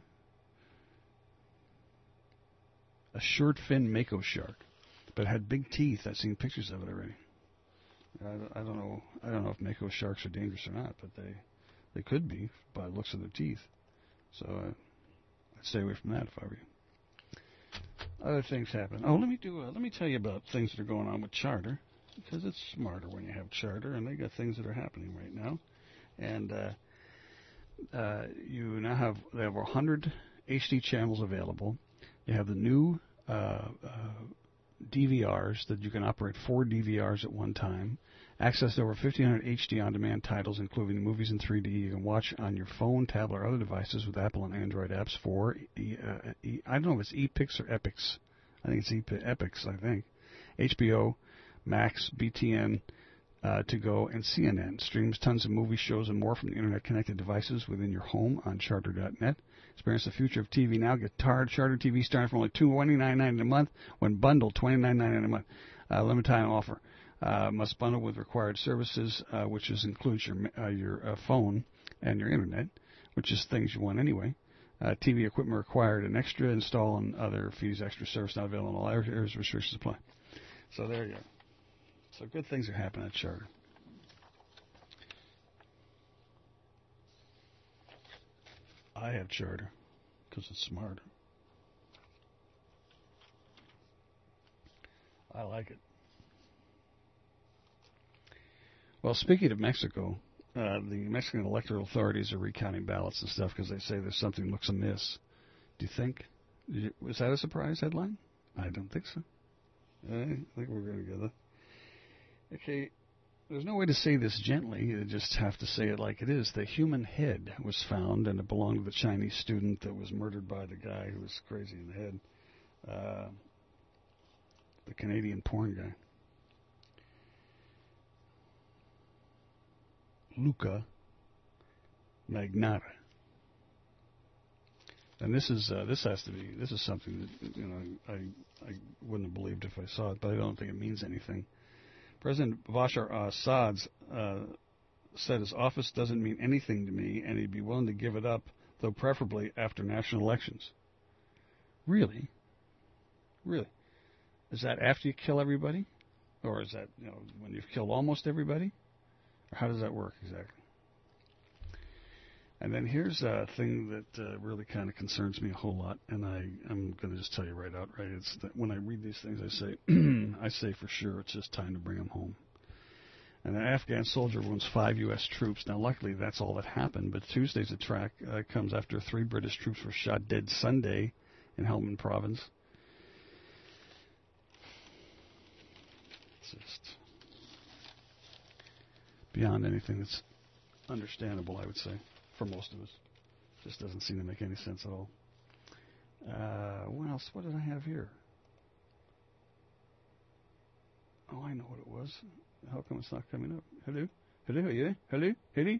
A short fin mako shark, but it had big teeth. I've seen pictures of it already. I don't know. I don't know if mako sharks are dangerous or not, but they could be by the looks of their teeth. So I'd stay away from that if I were you. Other things happen. Oh, let me tell you about things that are going on with Charter, because it's smarter when you have Charter, and they got things that are happening right now. And they have 100 HD channels available. You have the new DVRs that you can operate 4 DVRs at one time. Access to over 1,500 HD on-demand titles, including movies in 3D. You can watch on your phone, tablet, or other devices with Apple and Android apps for, I don't know if it's Epix or Epix. I think it's Epix, I think. HBO, Max, BTN, To Go, and CNN. Streams tons of movie shows and more from the internet-connected devices within your home on Charter.net. Experience the future of TV now. Get Charter TV starting for only $29.99 a month when bundled $29.99 a month. Limited time offer. Must bundle with required services, which includes your phone and your internet, which is things you want anyway. TV equipment required an extra install and other fees. Extra service not available in all areas. Restrictions apply. So there you go. So good things are happening at Charter. I have Charter because it's smarter. I like it. Well, speaking of Mexico, the Mexican electoral authorities are recounting ballots and stuff because they say there's something looks amiss. Do you think? Was that a surprise headline? I don't think so. I think we're going to get that. Okay, there's no way to say this gently. You just have to say it like it is. The human head was found, and it belonged to the Chinese student that was murdered by the guy who was crazy in the head, the Canadian porn guy. Luca Magnotta. And this is something that I wouldn't have believed if I saw it, but I don't think it means anything. President Bashar al-Assad said his office doesn't mean anything to me, and he'd be willing to give it up, though preferably after national elections. Really? Really? Is that after you kill everybody? Or is that when you've killed almost everybody? Or how does that work exactly? And then here's a thing that really kind of concerns me a whole lot, and I'm going to just tell you right outright. It's that when I read these things, I say for sure it's just time to bring them home. And an Afghan soldier wounds 5 U.S. troops. Now, luckily, that's all that happened, but Tuesday's attack comes after 3 British troops were shot dead Sunday in Helmand province. It's just beyond anything that's understandable, I would say. For most of us. Just doesn't seem to make any sense at all. What else? What did I have here? Oh, I know what it was. How come it's not coming up? Hello? Hello? Yeah? Hello? Hello?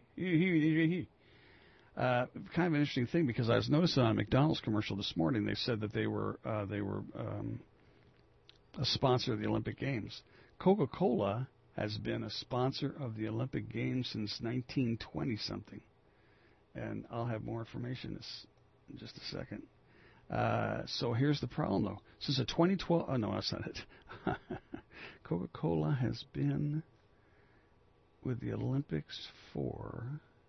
Kind of an interesting thing because I was noticing on a McDonald's commercial this morning, they said that they were a sponsor of the Olympic Games. Coca-Cola has been a sponsor of the Olympic Games since 1920-something. And I'll have more information in just a second. So here's the problem, though. Since the 2012... Oh, no, that's not it. Coca-Cola has been with the Olympics for...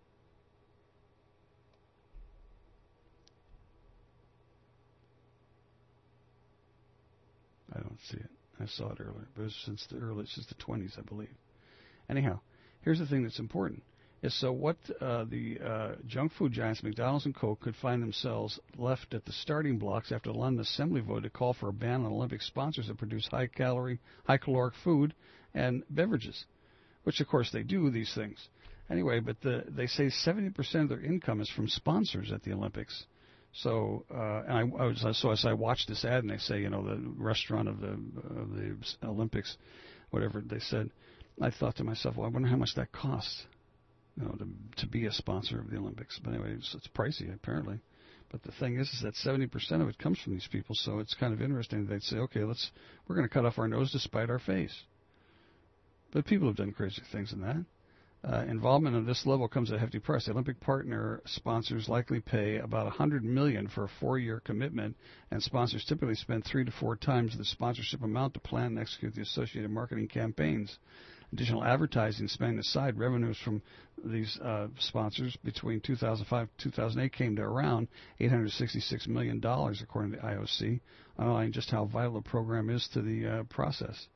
I don't see it. I saw it earlier. But it was since the 20s, I believe. Anyhow, here's the thing that's important. Is so what the junk food giants McDonald's and Coke could find themselves left at the starting blocks after the London Assembly vote to call for a ban on Olympic sponsors that produce high-calorie, high-caloric food and beverages, which, of course, they do, these things. Anyway, but they say 70% of their income is from sponsors at the Olympics. So, as I watched this ad, and they say, the restaurant of the Olympics, whatever they said, I thought to myself, well, I wonder how much that costs. To be a sponsor of the Olympics. But anyway, it's pricey, apparently. But the thing is that 70% of it comes from these people, so it's kind of interesting. They'd say, okay, we're going to cut off our nose to spite our face. But people have done crazy things in that. Involvement of this level comes at a hefty price. The Olympic partner sponsors likely pay about $100 million for a 4-year commitment, and sponsors typically spend 3 to 4 times the sponsorship amount to plan and execute the associated marketing campaigns. Additional advertising spending aside, revenues from these sponsors between 2005 and 2008 came to around $866 million, according to the IOC, underlying just how vital the program is to the process.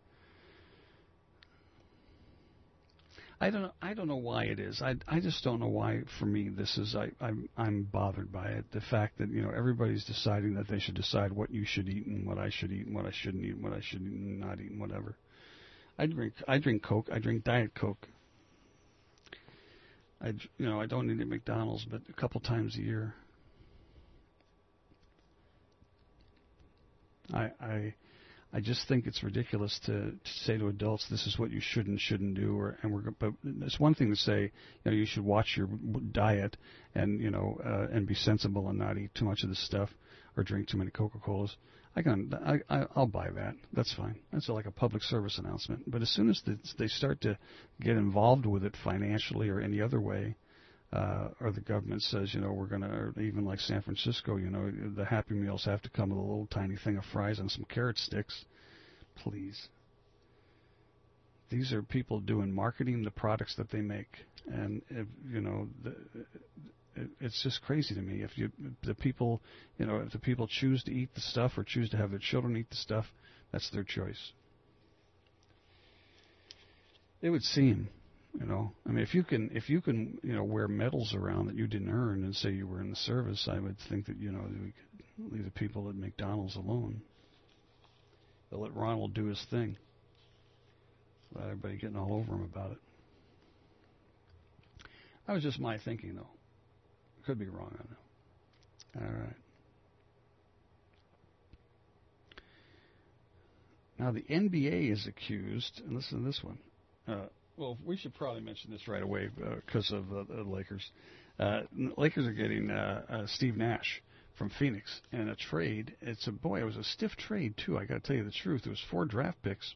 I don't know why it is. I just don't know why. For me, this is I'm bothered by it. The fact that everybody's deciding that they should decide what you should eat and what I should eat and what I shouldn't eat and what I should not eat and whatever. I drink Coke. I drink Diet Coke. I don't eat at McDonald's, but a couple times a year. I just think it's ridiculous to say to adults, this is what you should and shouldn't do, but it's one thing to say, you should watch your diet and and be sensible and not eat too much of this stuff or drink too many Coca-Colas. I'll buy that. That's fine. That's like a public service announcement. But as soon as they start to get involved with it financially or any other way, or the government says, we're going to, or even like San Francisco, the Happy Meals have to come with a little tiny thing of fries and some carrot sticks. Please. These are people doing marketing the products that they make. And, it's just crazy to me. If the people choose to eat the stuff or choose to have their children eat the stuff, that's their choice. It would seem. If you can, wear medals around that you didn't earn and say you were in the service, I would think that, we could leave the people at McDonald's alone. They'll let Ronald do his thing without everybody getting all over him about it. That was just my thinking, though. Could be wrong, I know. All right. Now, the NBA is accused, and listen to this one. Well, we should probably mention this right away because of the Lakers. Lakers are getting Steve Nash from Phoenix in a trade. It was a stiff trade, too, I got to tell you the truth. It was 4 draft picks.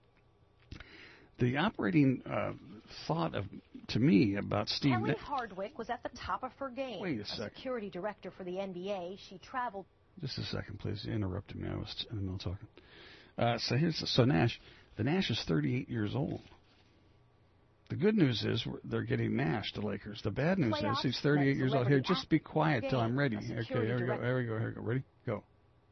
The operating thought to me about Steve Kelly Hardwick was at the top of her game. Wait a second. Security director for the NBA. She traveled. Just a second, please. You interrupted me. I was in the middle of talking. So Nash. The Nash is 38 years old. The good news is they're getting Nash, the Lakers. The bad news is he's 38 years old. Here, just be quiet till I'm ready. Okay, here we go. Here we go. Ready? Go.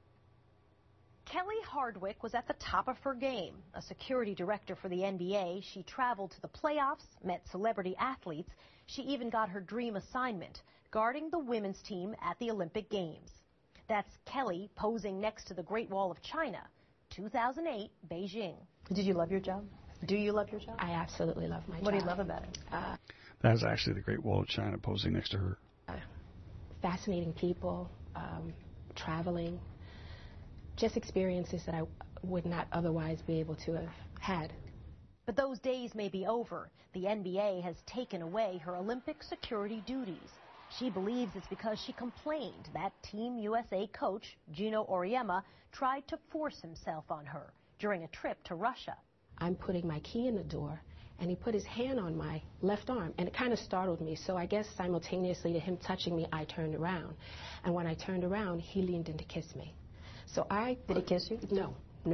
Kelly Hardwick was at the top of her game. A security director for the NBA, she traveled to the playoffs, met celebrity athletes. She even got her dream assignment, guarding the women's team at the Olympic Games. That's Kelly posing next to the Great Wall of China, 2008, Beijing. Did you love your job? Do you love your job? I absolutely love my job. What do you love about it? That is actually the Great Wall of China posing next to her. Fascinating people, traveling, just experiences that I would not otherwise be able to have had. But those days may be over. The NBA has taken away her Olympic security duties. She believes it's because she complained that Team USA coach, Gino Auriemma, tried to force himself on her during a trip to Russia. I'm putting my key in the door, and he put his hand on my left arm, and it kind of startled me. So I guess simultaneously to him touching me, I turned around. And when I turned around, he leaned in to kiss me. So Did he kiss you? No.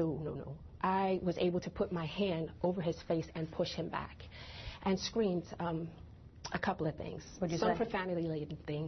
I was able to put my hand over his face and push him back and screamed a couple of things. What'd you say? Some profanity-laden things,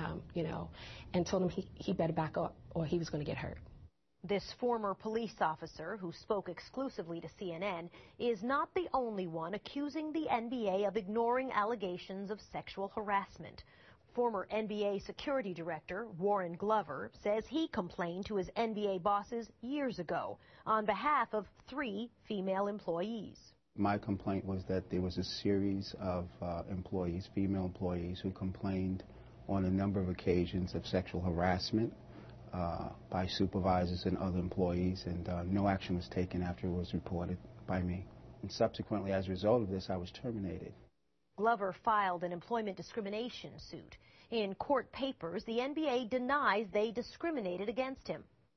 and told him he better back up or he was going to get hurt. This former police officer, who spoke exclusively to CNN, is not the only one accusing the NBA of ignoring allegations of sexual harassment. Former NBA security director Warren Glover says he complained to his NBA bosses years ago on behalf of 3 female employees. My complaint was that there was a series of employees, female employees, who complained on a number of occasions of sexual harassment by supervisors and other employees, and no action was taken after it was reported by me. And subsequently, as a result of this, I was terminated. Glover filed an employment discrimination suit. In court papers, the NBA denies they discriminated against him.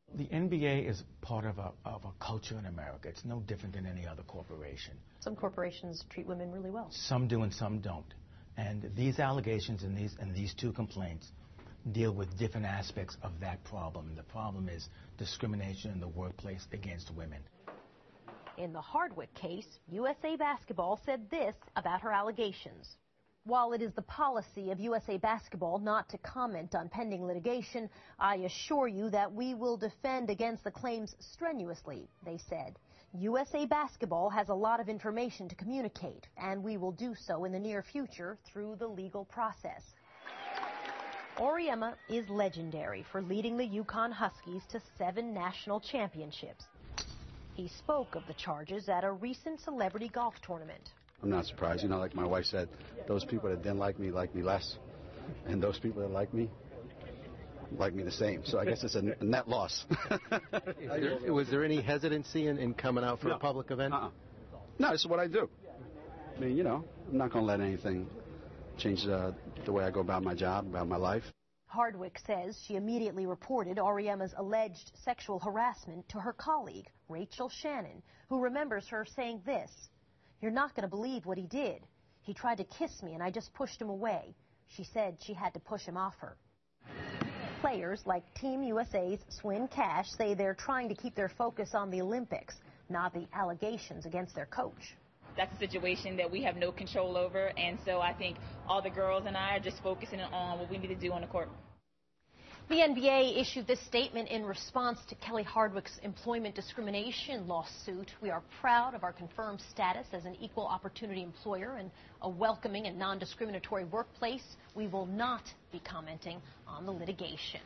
The NBA is part of a culture in America. It's no different than any other corporation. Some corporations treat women really well. Some do and some don't. And these allegations and these two complaints deal with different aspects of that problem. The problem is discrimination in the workplace against women. In the Hardwick case, USA Basketball said this about her allegations. While it is the policy of USA Basketball not to comment on pending litigation, I assure you that we will defend against the claims strenuously, they said. USA Basketball has a lot of information to communicate, and we will do so in the near future through the legal process. Auriemma is legendary for leading the UConn Huskies to 7 national championships. He spoke of the charges at a recent celebrity golf tournament. I'm not surprised. You know, like my wife said, those people that didn't like me less. And those people that like me the same. So I guess it's a net loss. Was there any hesitancy in coming out for a public event? No, this is what I do. I mean, you know, I'm not going to let anything change the way I go about my job, about my life. Hardwick says she immediately reported Auriemma's alleged sexual harassment to her colleague, Rachel Shannon, who remembers her saying this: "You're not going to believe what he did. He tried to kiss me and I just pushed him away." She said she had to push him off her. Players like Team USA's Swin Cash say they're trying to keep their focus on the Olympics, not the allegations against their coach. That's a situation that we have no control over, and so I think all the girls and I are just focusing on what we need to do on the court. The NBA issued this statement in response to Kelly Hardwick's employment discrimination lawsuit. "We are proud of our confirmed status as an equal opportunity employer and a welcoming and non-discriminatory workplace. We will not be commenting on the litigation."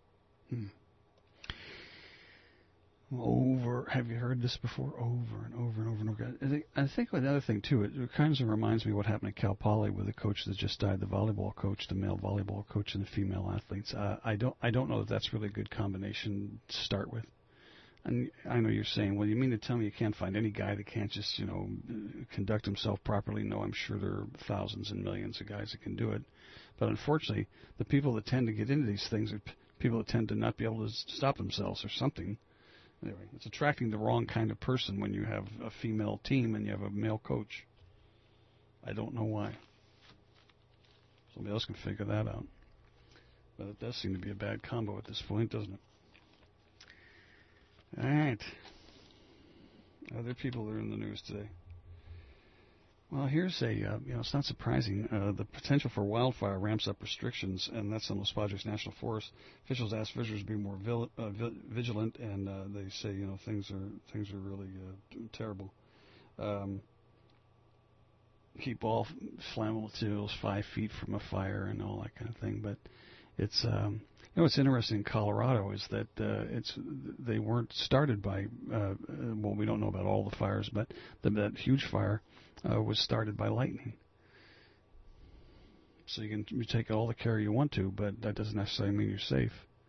Have you heard this before? Over and over and over and over. I think another thing, too, it kind of reminds me of what happened at Cal Poly with the coach that just died, the volleyball coach, the male volleyball coach, and the female athletes. I don't know that that's really a good combination to start with. And I know you're saying, well, you mean to tell me you can't find any guy that can't just, you know, conduct himself properly? No, I'm sure there are thousands and millions of guys that can do it. But unfortunately, the people that tend to get into these things are people that tend to not be able to stop themselves or something. Anyway, it's attracting the wrong kind of person when you have a female team and you have a male coach. I don't know why. Somebody else can figure that out. But it does seem to be a bad combo at this point, doesn't it? All right. Other people that are in the news today. Well, here's it's not surprising. The potential for wildfire ramps up restrictions, and that's on Los Padres National Forest. Officials ask visitors to be more vigilant, and they say, you know, things are really terrible. Keep all flammable materials 5 feet from a fire and all that kind of thing. But it's what's interesting in Colorado is that they weren't started by well, we don't know about all the fires, but that huge fire was started by lightning. So you take all the care you want to, but that doesn't necessarily mean you're safe.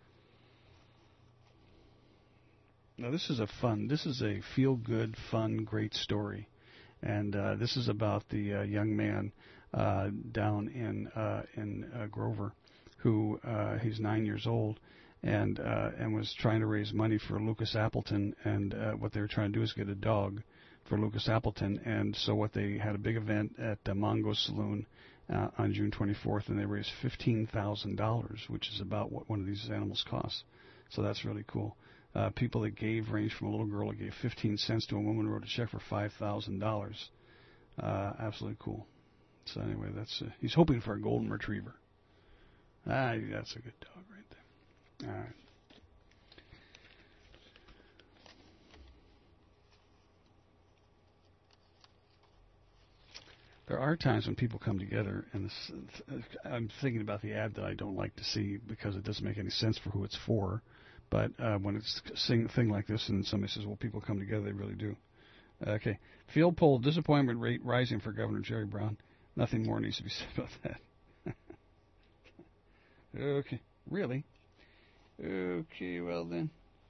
Now this is a feel-good, fun, great story, and this is about the young man down in Grover, who he's 9 years old, and was trying to raise money for Lucas Appleton, and what they were trying to do is get a dog for Lucas Appleton, and so what they had a big event at Mongo Saloon on June 24th, and they raised $15,000, which is about what one of these animals costs. So that's really cool. People that gave range from a little girl that gave 15 cents to a woman who wrote a check for $5,000. Absolutely cool. So anyway, he's hoping for a golden retriever. That's a good dog right there. All right. There are times when people come together, and I'm thinking about the ad that I don't like to see because it doesn't make any sense for who it's for. But when it's a thing like this and somebody says, well, people come together, they really do. Okay. Field poll, disappointment rate rising for Governor Jerry Brown. Nothing more needs to be said about that. Okay. Really? Okay, well then.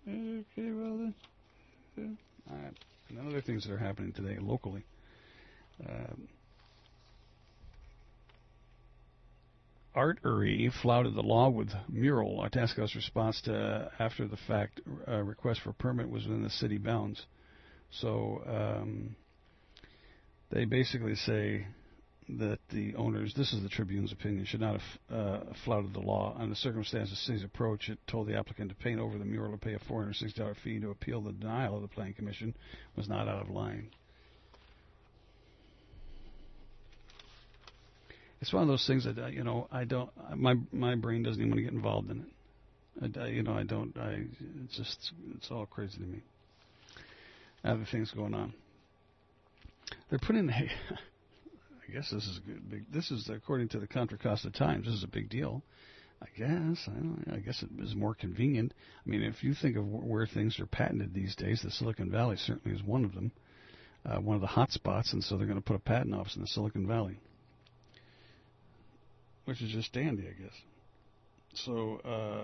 All right. And other things that are happening today locally. Artery flouted the law with mural. Itasca's response to after-the-fact request for permit was within the city bounds. So they basically say that the owners, this is the Tribune's opinion, should not have flouted the law. On the circumstances of the city's approach, it told the applicant to paint over the mural or pay a $460 fee to appeal the denial of the Planning Commission was not out of line. It's one of those things that I don't. My brain doesn't even want to get involved in it. I don't. It's all crazy to me. Other things going on. They're putting. I guess this is big. This is according to the Contra Costa Times. This is a big deal. I guess. I guess it is more convenient. I mean, if you think of where things are patented these days, the Silicon Valley certainly is one of them, one of the hot spots, and so they're going to put a patent office in the Silicon Valley. Which is just dandy, I guess. So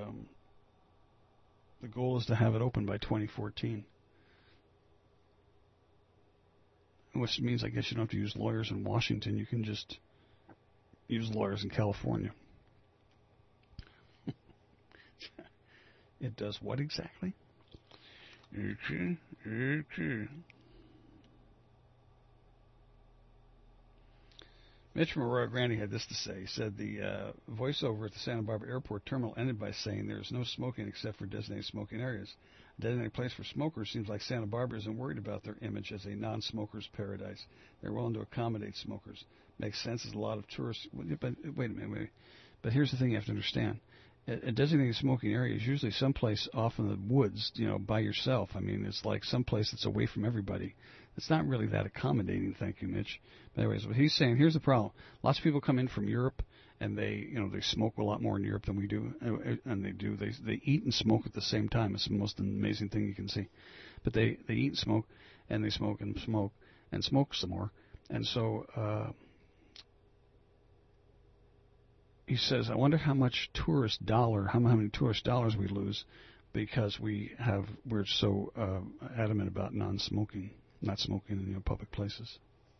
the goal is to have it open by 2014. Which means, I guess, you don't have to use lawyers in Washington. You can just use lawyers in California. It does what exactly? Okay. Mitch from Arroyo Grande had this to say. He said the voiceover at the Santa Barbara Airport terminal ended by saying there is no smoking except for designated smoking areas. A designated place for smokers seems like Santa Barbara isn't worried about their image as a non-smoker's paradise. They're willing to accommodate smokers. Makes sense as a lot of tourists... But wait a minute. But here's the thing you have to understand. A designated smoking area is usually someplace off in the woods, by yourself. I mean, it's like someplace that's away from everybody. It's not really that accommodating, thank you, Mitch. But anyways, what he's saying, here's the problem. Lots of people come in from Europe, and they smoke a lot more in Europe than we do, and they eat and smoke at the same time. It's the most amazing thing you can see. But they eat and smoke, and they smoke and smoke, and smoke some more. And so he says, I wonder how many tourist dollars we lose because we're so adamant about not smoking in public places.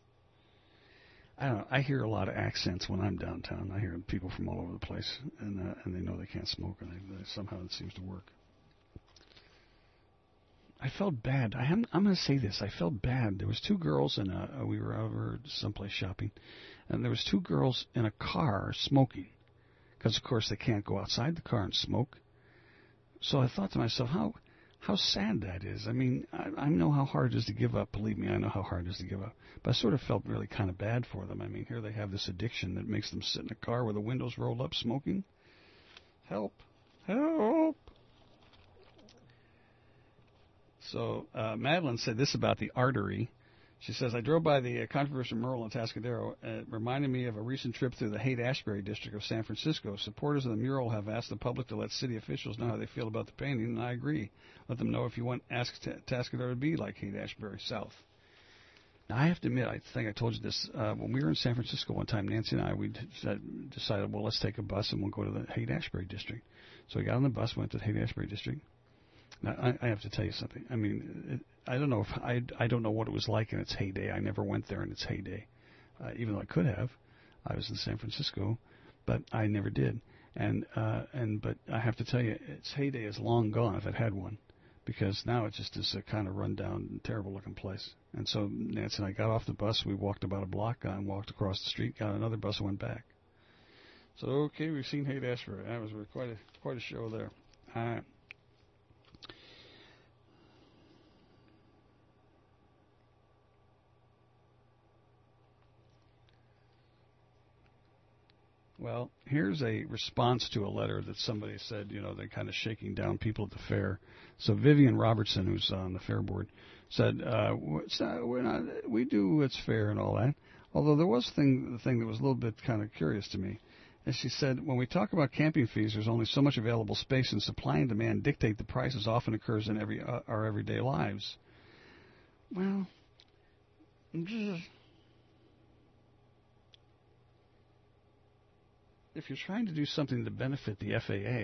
I don't know. I hear a lot of accents when I'm downtown. I hear people from all over the place, and they know they can't smoke, and somehow it seems to work. I felt bad. I'm going to say this. I felt bad. There was two girls, and we were over someplace shopping, and there was two girls in a car smoking, because of course they can't go outside the car and smoke. So I thought to myself, how sad that is. I mean, I know how hard it is to give up. Believe me, I know how hard it is to give up. But I sort of felt really kind of bad for them. I mean, here they have this addiction that makes them sit in a car with the windows rolled up smoking. Help. Help. So Madeline said this about the artery. She says, I drove by the controversial mural in Atascadero. It reminded me of a recent trip through the Haight-Ashbury district of San Francisco. Supporters of the mural have asked the public to let city officials know how they feel about the painting, and I agree. Let them know if you want Atascadero to be like Haight-Ashbury South. Now, I have to admit, I think I told you this. When we were in San Francisco one time, Nancy and I, we decided, well, let's take a bus and we'll go to the Haight-Ashbury district. So we got on the bus, went to the Haight-Ashbury district. Now, I have to tell you something. I mean, I don't know if I don't know what it was like in its heyday. I never went there in its heyday, even though I could have. I was in San Francisco, but I never did. But I have to tell you, its heyday is long gone if it had one, because now it just is a kind of run-down, terrible-looking place. And so Nancy and I got off the bus. We walked about a block and walked across the street, got another bus, and went back. So okay, we've seen Haight-Ashbury. That was quite a show there. All right. Well, here's a response to a letter that somebody said, they're kind of shaking down people at the fair. So Vivian Robertson, who's on the fair board, said, we do what's fair and all that. Although there was the thing that was a little bit kind of curious to me. And she said, when we talk about camping fees, there's only so much available space, and supply and demand dictate the prices often occurs in our everyday lives. Well, if you're trying to do something to benefit the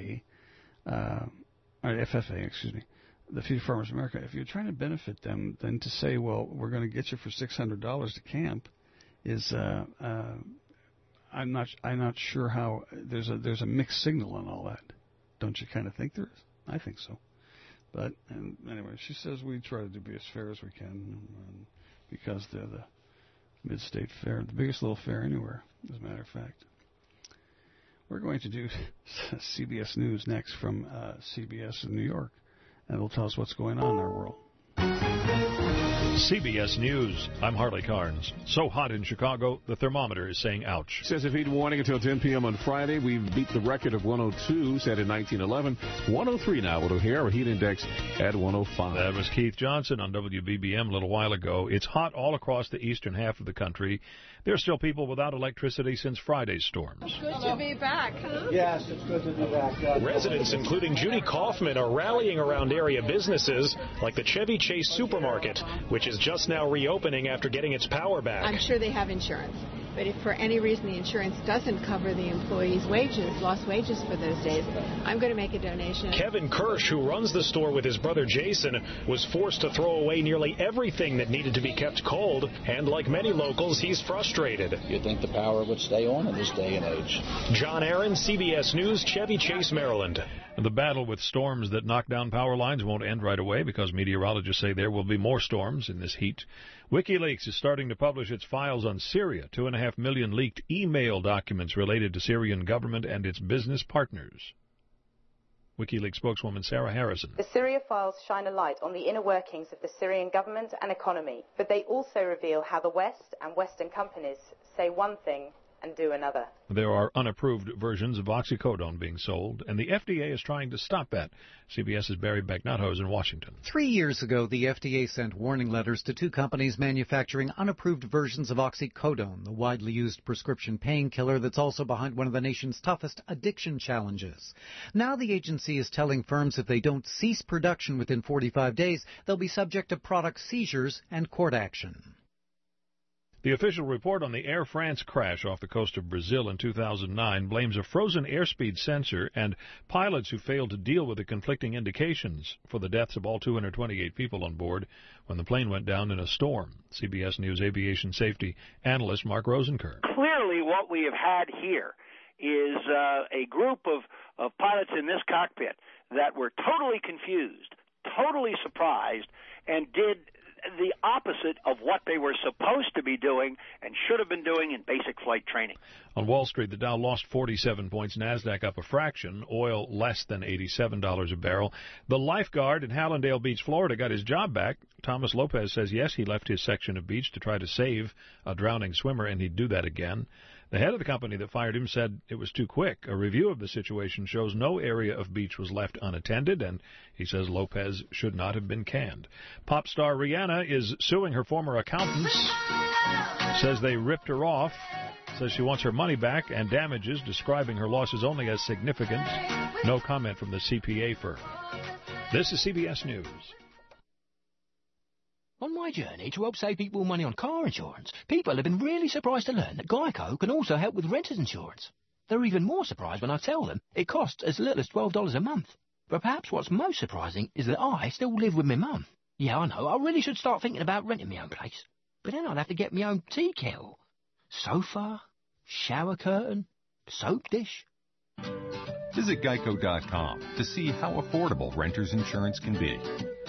FFA, the Future Farmers of America, if you're trying to benefit them, then to say, well, we're going to get you for $600 to camp is, I'm not sure how there's a mixed signal in all that. Don't you kind of think there is? I think so. But anyway, she says we try to be as fair as we can because they're the Mid-State Fair, the biggest little fair anywhere, as a matter of fact. We're going to do CBS News next from CBS in New York, and it'll tell us what's going on in our world. CBS News. I'm Harley Carnes. So hot in Chicago, the thermometer is saying ouch. Says a heat warning until 10 p.m. on Friday. We've beat the record of 102 set in 1911. 103 now with O'Hare, our heat index at 105. That was Keith Johnson on WBBM a little while ago. It's hot all across the eastern half of the country. There are still people without electricity since Friday's storms. It's good to be back, huh? Yes, it's good to be back. Residents, including Judy Kaufman, are rallying around area businesses like the Chevy Chase Supermarket, which is just now reopening after getting its power back. I'm sure they have insurance. But if for any reason the insurance doesn't cover the employees' wages, lost wages for those days, I'm going to make a donation. Kevin Kirsch, who runs the store with his brother Jason, was forced to throw away nearly everything that needed to be kept cold, and like many locals, he's frustrated. You'd think the power would stay on in this day and age. John Aaron, CBS News, Chevy Chase, Maryland. The battle with storms that knock down power lines won't end right away because meteorologists say there will be more storms in this heat. WikiLeaks is starting to publish its files on Syria, 2.5 million leaked email documents related to Syrian government and its business partners. WikiLeaks spokeswoman Sarah Harrison. The Syria files shine a light on the inner workings of the Syrian government and economy, but they also reveal how the West and Western companies say one thing and do another. There are unapproved versions of oxycodone being sold, and the FDA is trying to stop that. CBS's Barry Beck-Nuthose in Washington. 3 years ago, the FDA sent warning letters to 2 companies manufacturing unapproved versions of oxycodone, the widely used prescription painkiller that's also behind one of the nation's toughest addiction challenges. Now the agency is telling firms if they don't cease production within 45 days, they'll be subject to product seizures and court action. The official report on the Air France crash off the coast of Brazil in 2009 blames a frozen airspeed sensor and pilots who failed to deal with the conflicting indications for the deaths of all 228 people on board when the plane went down in a storm. CBS News aviation safety analyst Mark Rosenkirk. Clearly what we have had here is a group of pilots in this cockpit that were totally confused, totally surprised, and did the opposite of what they were supposed to be doing and should have been doing in basic flight training. On Wall Street, the Dow lost 47 points, NASDAQ up a fraction, oil less than $87 a barrel. The lifeguard in Hallandale Beach, Florida, got his job back. Thomas Lopez says, yes, he left his section of beach to try to save a drowning swimmer, and he'd do that again. The head of the company that fired him said it was too quick. A review of the situation shows no area of beach was left unattended, and he says Lopez should not have been canned. Pop star Rihanna is suing her former accountants, says they ripped her off, says she wants her money back and damages, describing her losses only as significant. No comment from the CPA firm. This is CBS News. On my journey to help save people money on car insurance, people have been really surprised to learn that Geico can also help with renter's insurance. They're even more surprised when I tell them it costs as little as $12 a month. But perhaps what's most surprising is that I still live with my mum. Yeah, I know, I really should start thinking about renting my own place. But then I'd have to get my own tea kettle, sofa, shower curtain, soap dish. Visit Geico.com to see how affordable renter's insurance can be.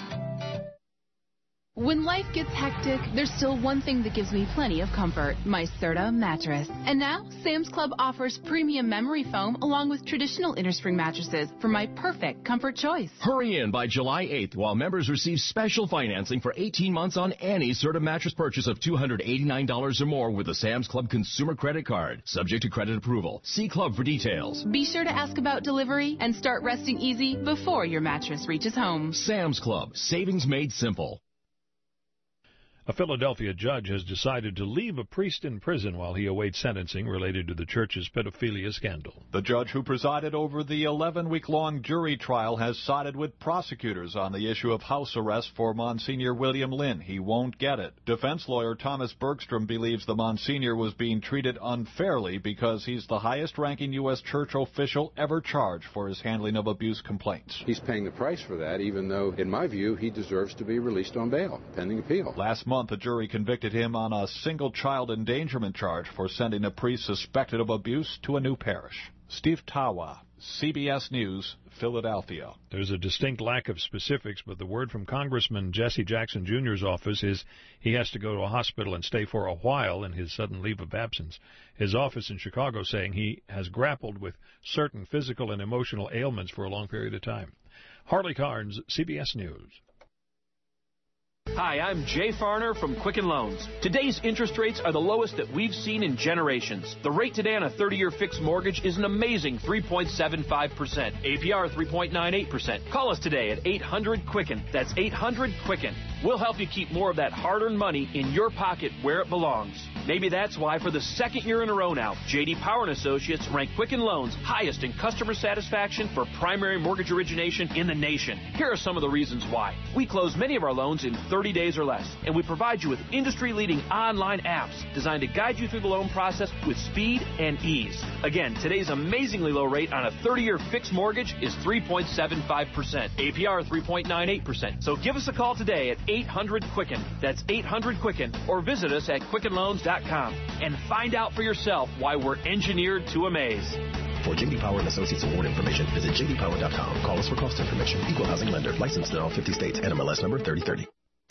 When life gets hectic, there's still one thing that gives me plenty of comfort, my Serta mattress. And now, Sam's Club offers premium memory foam along with traditional innerspring mattresses for my perfect comfort choice. Hurry in by July 8th while members receive special financing for 18 months on any Serta mattress purchase of $289 or more with a Sam's Club consumer credit card, subject to credit approval. See Club for details. Be sure to ask about delivery and start resting easy before your mattress reaches home. Sam's Club, savings made simple. A Philadelphia judge has decided to leave a priest in prison while he awaits sentencing related to the church's pedophilia scandal. The judge who presided over the 11-week-long jury trial has sided with prosecutors on the issue of house arrest for Monsignor William Lynn. He won't get it. Defense lawyer Thomas Bergstrom believes the Monsignor was being treated unfairly because he's the highest-ranking U.S. church official ever charged for his handling of abuse complaints. He's paying the price for that, even though, in my view, he deserves to be released on bail, pending appeal. Last month, month, a jury convicted him on a single child endangerment charge for sending a priest suspected of abuse to a new parish. Steve Tawa, CBS News, Philadelphia. There's a distinct lack of specifics, but the word from Congressman Jesse Jackson Jr.'s office is he has to go to a hospital and stay for a while in his sudden leave of absence. His office in Chicago saying he has grappled with certain physical and emotional ailments for a long period of time. Harley Carnes, CBS News. Hi, I'm Jay Farner from Quicken Loans. Today's interest rates are the lowest that we've seen in generations. The rate today on a 30-year fixed mortgage is an amazing 3.75%. APR 3.98%. Call us today at 800-QUICKEN. That's 800-QUICKEN. We'll help you keep more of that hard-earned money in your pocket where it belongs. Maybe that's why for the second year in a row now, J.D. Power & Associates ranked Quicken Loans highest in customer satisfaction for primary mortgage origination in the nation. Here are some of the reasons why. We close many of our loans in 30 days or less, and we provide you with industry-leading online apps designed to guide you through the loan process with speed and ease. Again, today's amazingly low rate on a 30-year fixed mortgage is 3.75%. APR 3.98%. So give us a call today at 800-QUICKEN. That's 800-QUICKEN. Or visit us at QuickenLoans.com and find out for yourself why we're engineered to amaze. For J.D. Power & Associates award information, visit jdpower.com. Call us for cost information. Equal housing lender. Licensed in all 50 states. NMLS number 3030.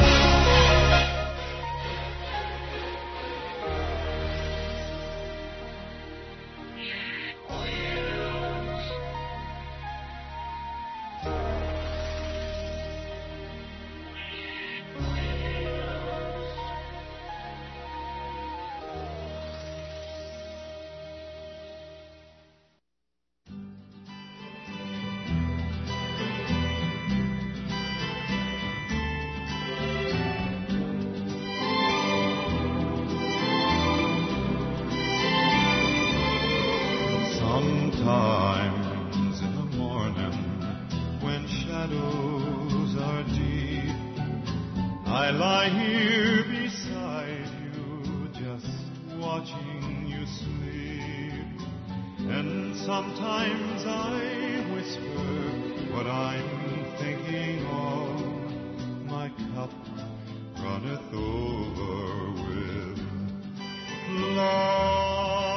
Sometimes in the morning when shadows are deep, I lie here beside you just watching you sleep. And sometimes I whisper what I'm thinking of. My cup runneth over with love.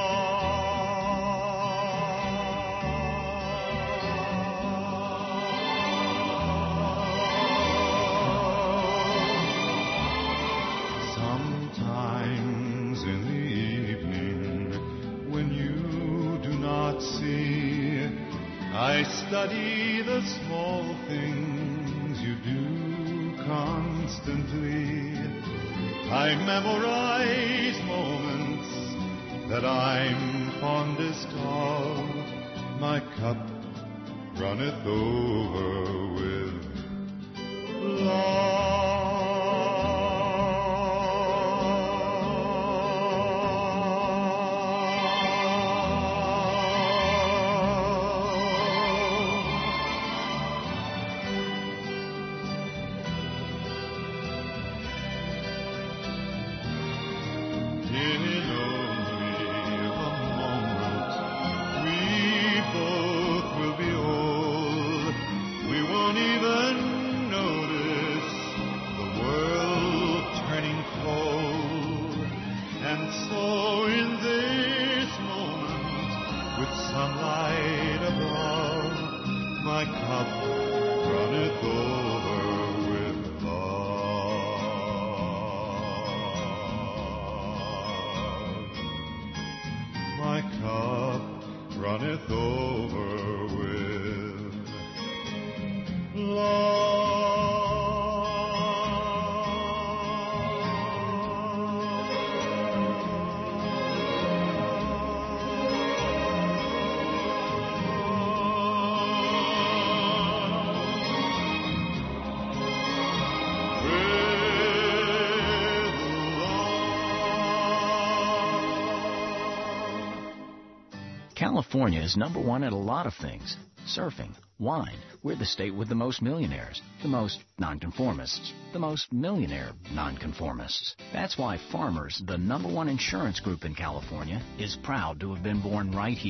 I study the small things you do constantly. I memorize moments that I'm fondest of. My cup runneth over with love. California is number one at a lot of things. Surfing, wine. We're the state with the most millionaires, the most nonconformists, the most millionaire nonconformists. That's why Farmers, the number one insurance group in California, is proud to have been born right here.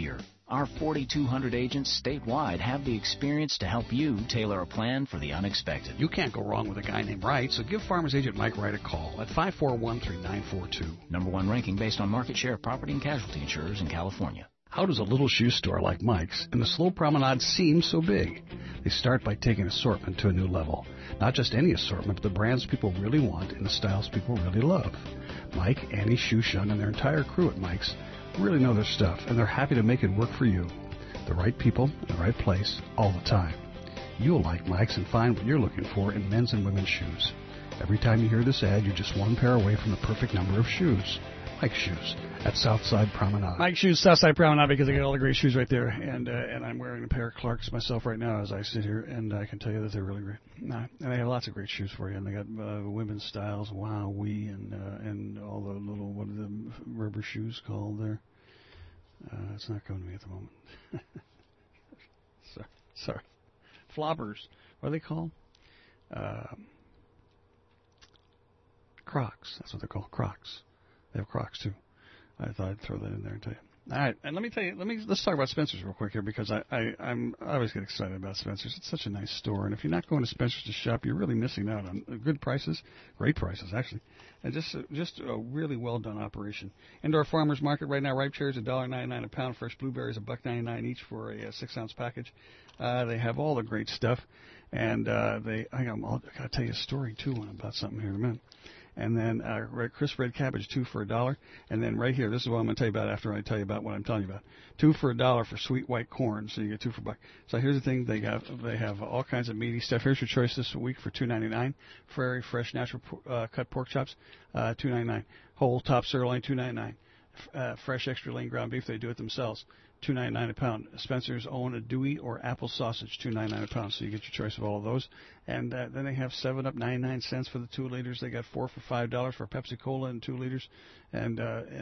Our 4,200 agents statewide have the experience to help you tailor a plan for the unexpected. You can't go wrong with a guy named Wright, so give Farmers Agent Mike Wright a call at 541-3942. Number 1 ranking based on market share of property and casualty insurers in California. How does a little shoe store like Mike's and the Slow Promenade seem so big? They start by taking assortment to a new level. Not just any assortment, but the brands people really want and the styles people really love. Mike, Annie, Shoe Shun, and their entire crew at Mike's really know their stuff, and they're happy to make it work for you. The right people, in the right place, all the time. You'll like Mike's and find what you're looking for in men's and women's shoes. Every time you hear this ad, you're just one pair away from the perfect number of shoes. Mike's Shoes at Southside Promenade. Mike's Shoes, Southside Promenade, because I got all the great shoes right there. And I'm wearing a pair of Clarks myself right now as I sit here, and I can tell you that they're really great. And they have lots of great shoes for you. And they got women's styles, Wowee, and all the little, what are the rubber shoes called there? It's not coming to me at the moment. Sorry. Floppers. What are they called? Crocs. That's what they're called, Crocs. They have Crocs, too. I thought I'd throw that in there and tell you. All right, and let me tell you, let's talk about Spencer's real quick here, because I always get excited about Spencer's. It's such a nice store, and if you're not going to Spencer's to shop, you're really missing out on good prices, great prices, actually, and just a really well-done operation. Indoor Farmers Market right now, ripe cherries $1.99 a pound, fresh blueberries $1.99 each for a 6-ounce package. They have all the great stuff, and I got to tell you a story, too, about something here in a minute. And then crisp red cabbage, 2 for $1. And then right here, this is what I'm going to tell you about after I tell you about what I'm telling you about. 2 for $1 for sweet white corn, so you get 2 for $1. So here's the thing: they have all kinds of meaty stuff. Here's your choice this week for $2.99. Prairie fresh natural cut pork chops, $2.99. Whole top sirloin, $2.99. Fresh extra lean ground beef, they do it themselves, $2.99 a pound. Spencer's own a Dewey or apple sausage, $2.99 a pound. So you get your choice of all of those. And then they have 7-Up, 99 cents for the 2 liters. They got 4 for $5 for Pepsi Cola and 2 liters. And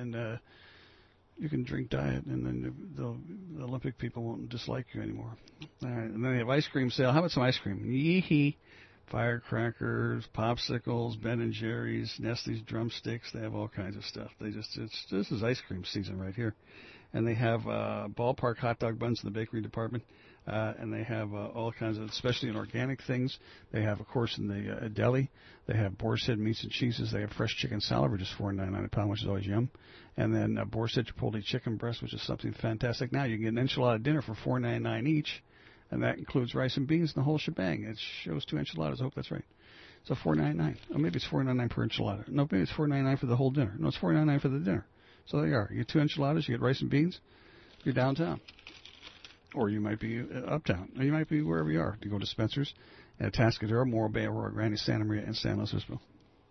you can drink diet, and then the Olympic people won't dislike you anymore. All right, and then they have ice cream sale. How about some ice cream? Yee-hee. Firecrackers, popsicles, Ben & Jerry's, Nestle's drumsticks. They have all kinds of stuff. This is ice cream season right here. And they have ballpark hot dog buns in the bakery department. And they have all kinds of, especially in organic things. They have, of course, in the deli, they have boar's head meats and cheeses. They have fresh chicken salad for just $4.99 a pound, which is always yum. And then boar's head chipotle chicken breast, which is something fantastic. Now you can get an enchilada dinner for $4.99 each. And that includes rice and beans and the whole shebang. It shows 2 enchiladas. I hope that's right. So $4.99. Or maybe it's $4.99 per enchilada. No, maybe it's $4.99 for the whole dinner. No, it's $4.99 for the dinner. So there you are. You get 2 enchiladas. You get rice and beans. You're downtown. Or you might be uptown. Or you might be wherever you are. You go to Spencer's, at Atascadero, Morro Bay, Aurora Grande, Santa Maria, and San Luis Obispo.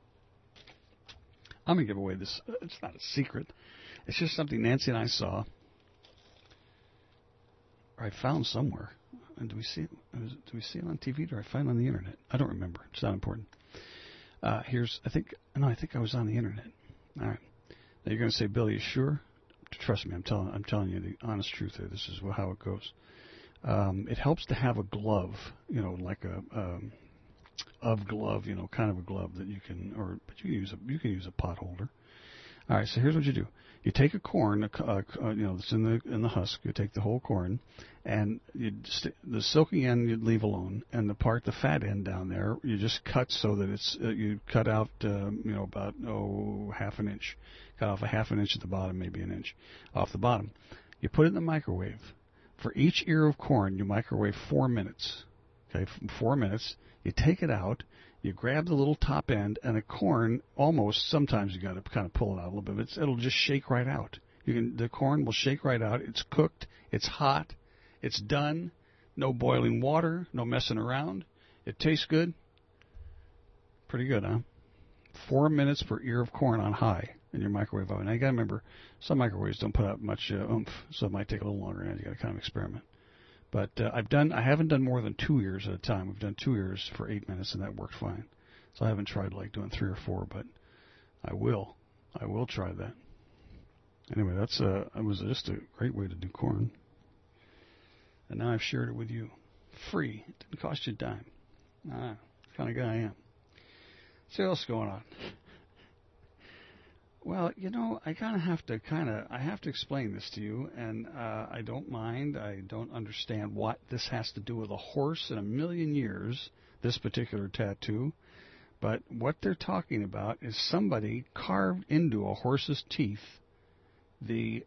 I'm going to give away this. It's not a secret. It's just something Nancy and I saw, or I found somewhere. And do we see it on TV, or did I find it on the internet? I don't remember. It's not important. I think I was on the internet. All right. Now you're going to say, Bill, you sure? Trust me, I'm telling you the honest truth here. This is how it goes. It helps to have a glove, like a glove, kind of a glove that you can, but you can use a pot holder. All right, so here's what you do. You take a corn, that's in the husk. You take the whole corn, and the silky end you'd leave alone, and the fat end down there, you just cut so that you cut out, about half an inch. Cut off a half an inch at the bottom, maybe an inch off the bottom. You put it in the microwave. For each ear of corn, you microwave 4 minutes. Okay, 4 minutes. You take it out. You grab the little top end, and the corn, sometimes you got to kind of pull it out a little bit. It'll just shake right out. The corn will shake right out. It's cooked. It's hot. It's done. No boiling water. No messing around. It tastes good. Pretty good, huh? 4 minutes per ear of corn on high in your microwave oven. Now you got to remember, some microwaves don't put out much oomph, so it might take a little longer, and you got to kind of experiment. But I haven't done more than 2 ears at a time. We've done 2 ears for 8 minutes, and that worked fine. So I haven't tried doing 3 or 4, but I will. I will try that. Anyway, it was just a great way to do corn. And now I've shared it with you. Free. It didn't cost you a dime. The kind of guy I am. See what else is going on. Well, I have to explain this to you, and I don't mind. I don't understand what this has to do with a horse in a million years, this particular tattoo. But what they're talking about is somebody carved into a horse's teeth they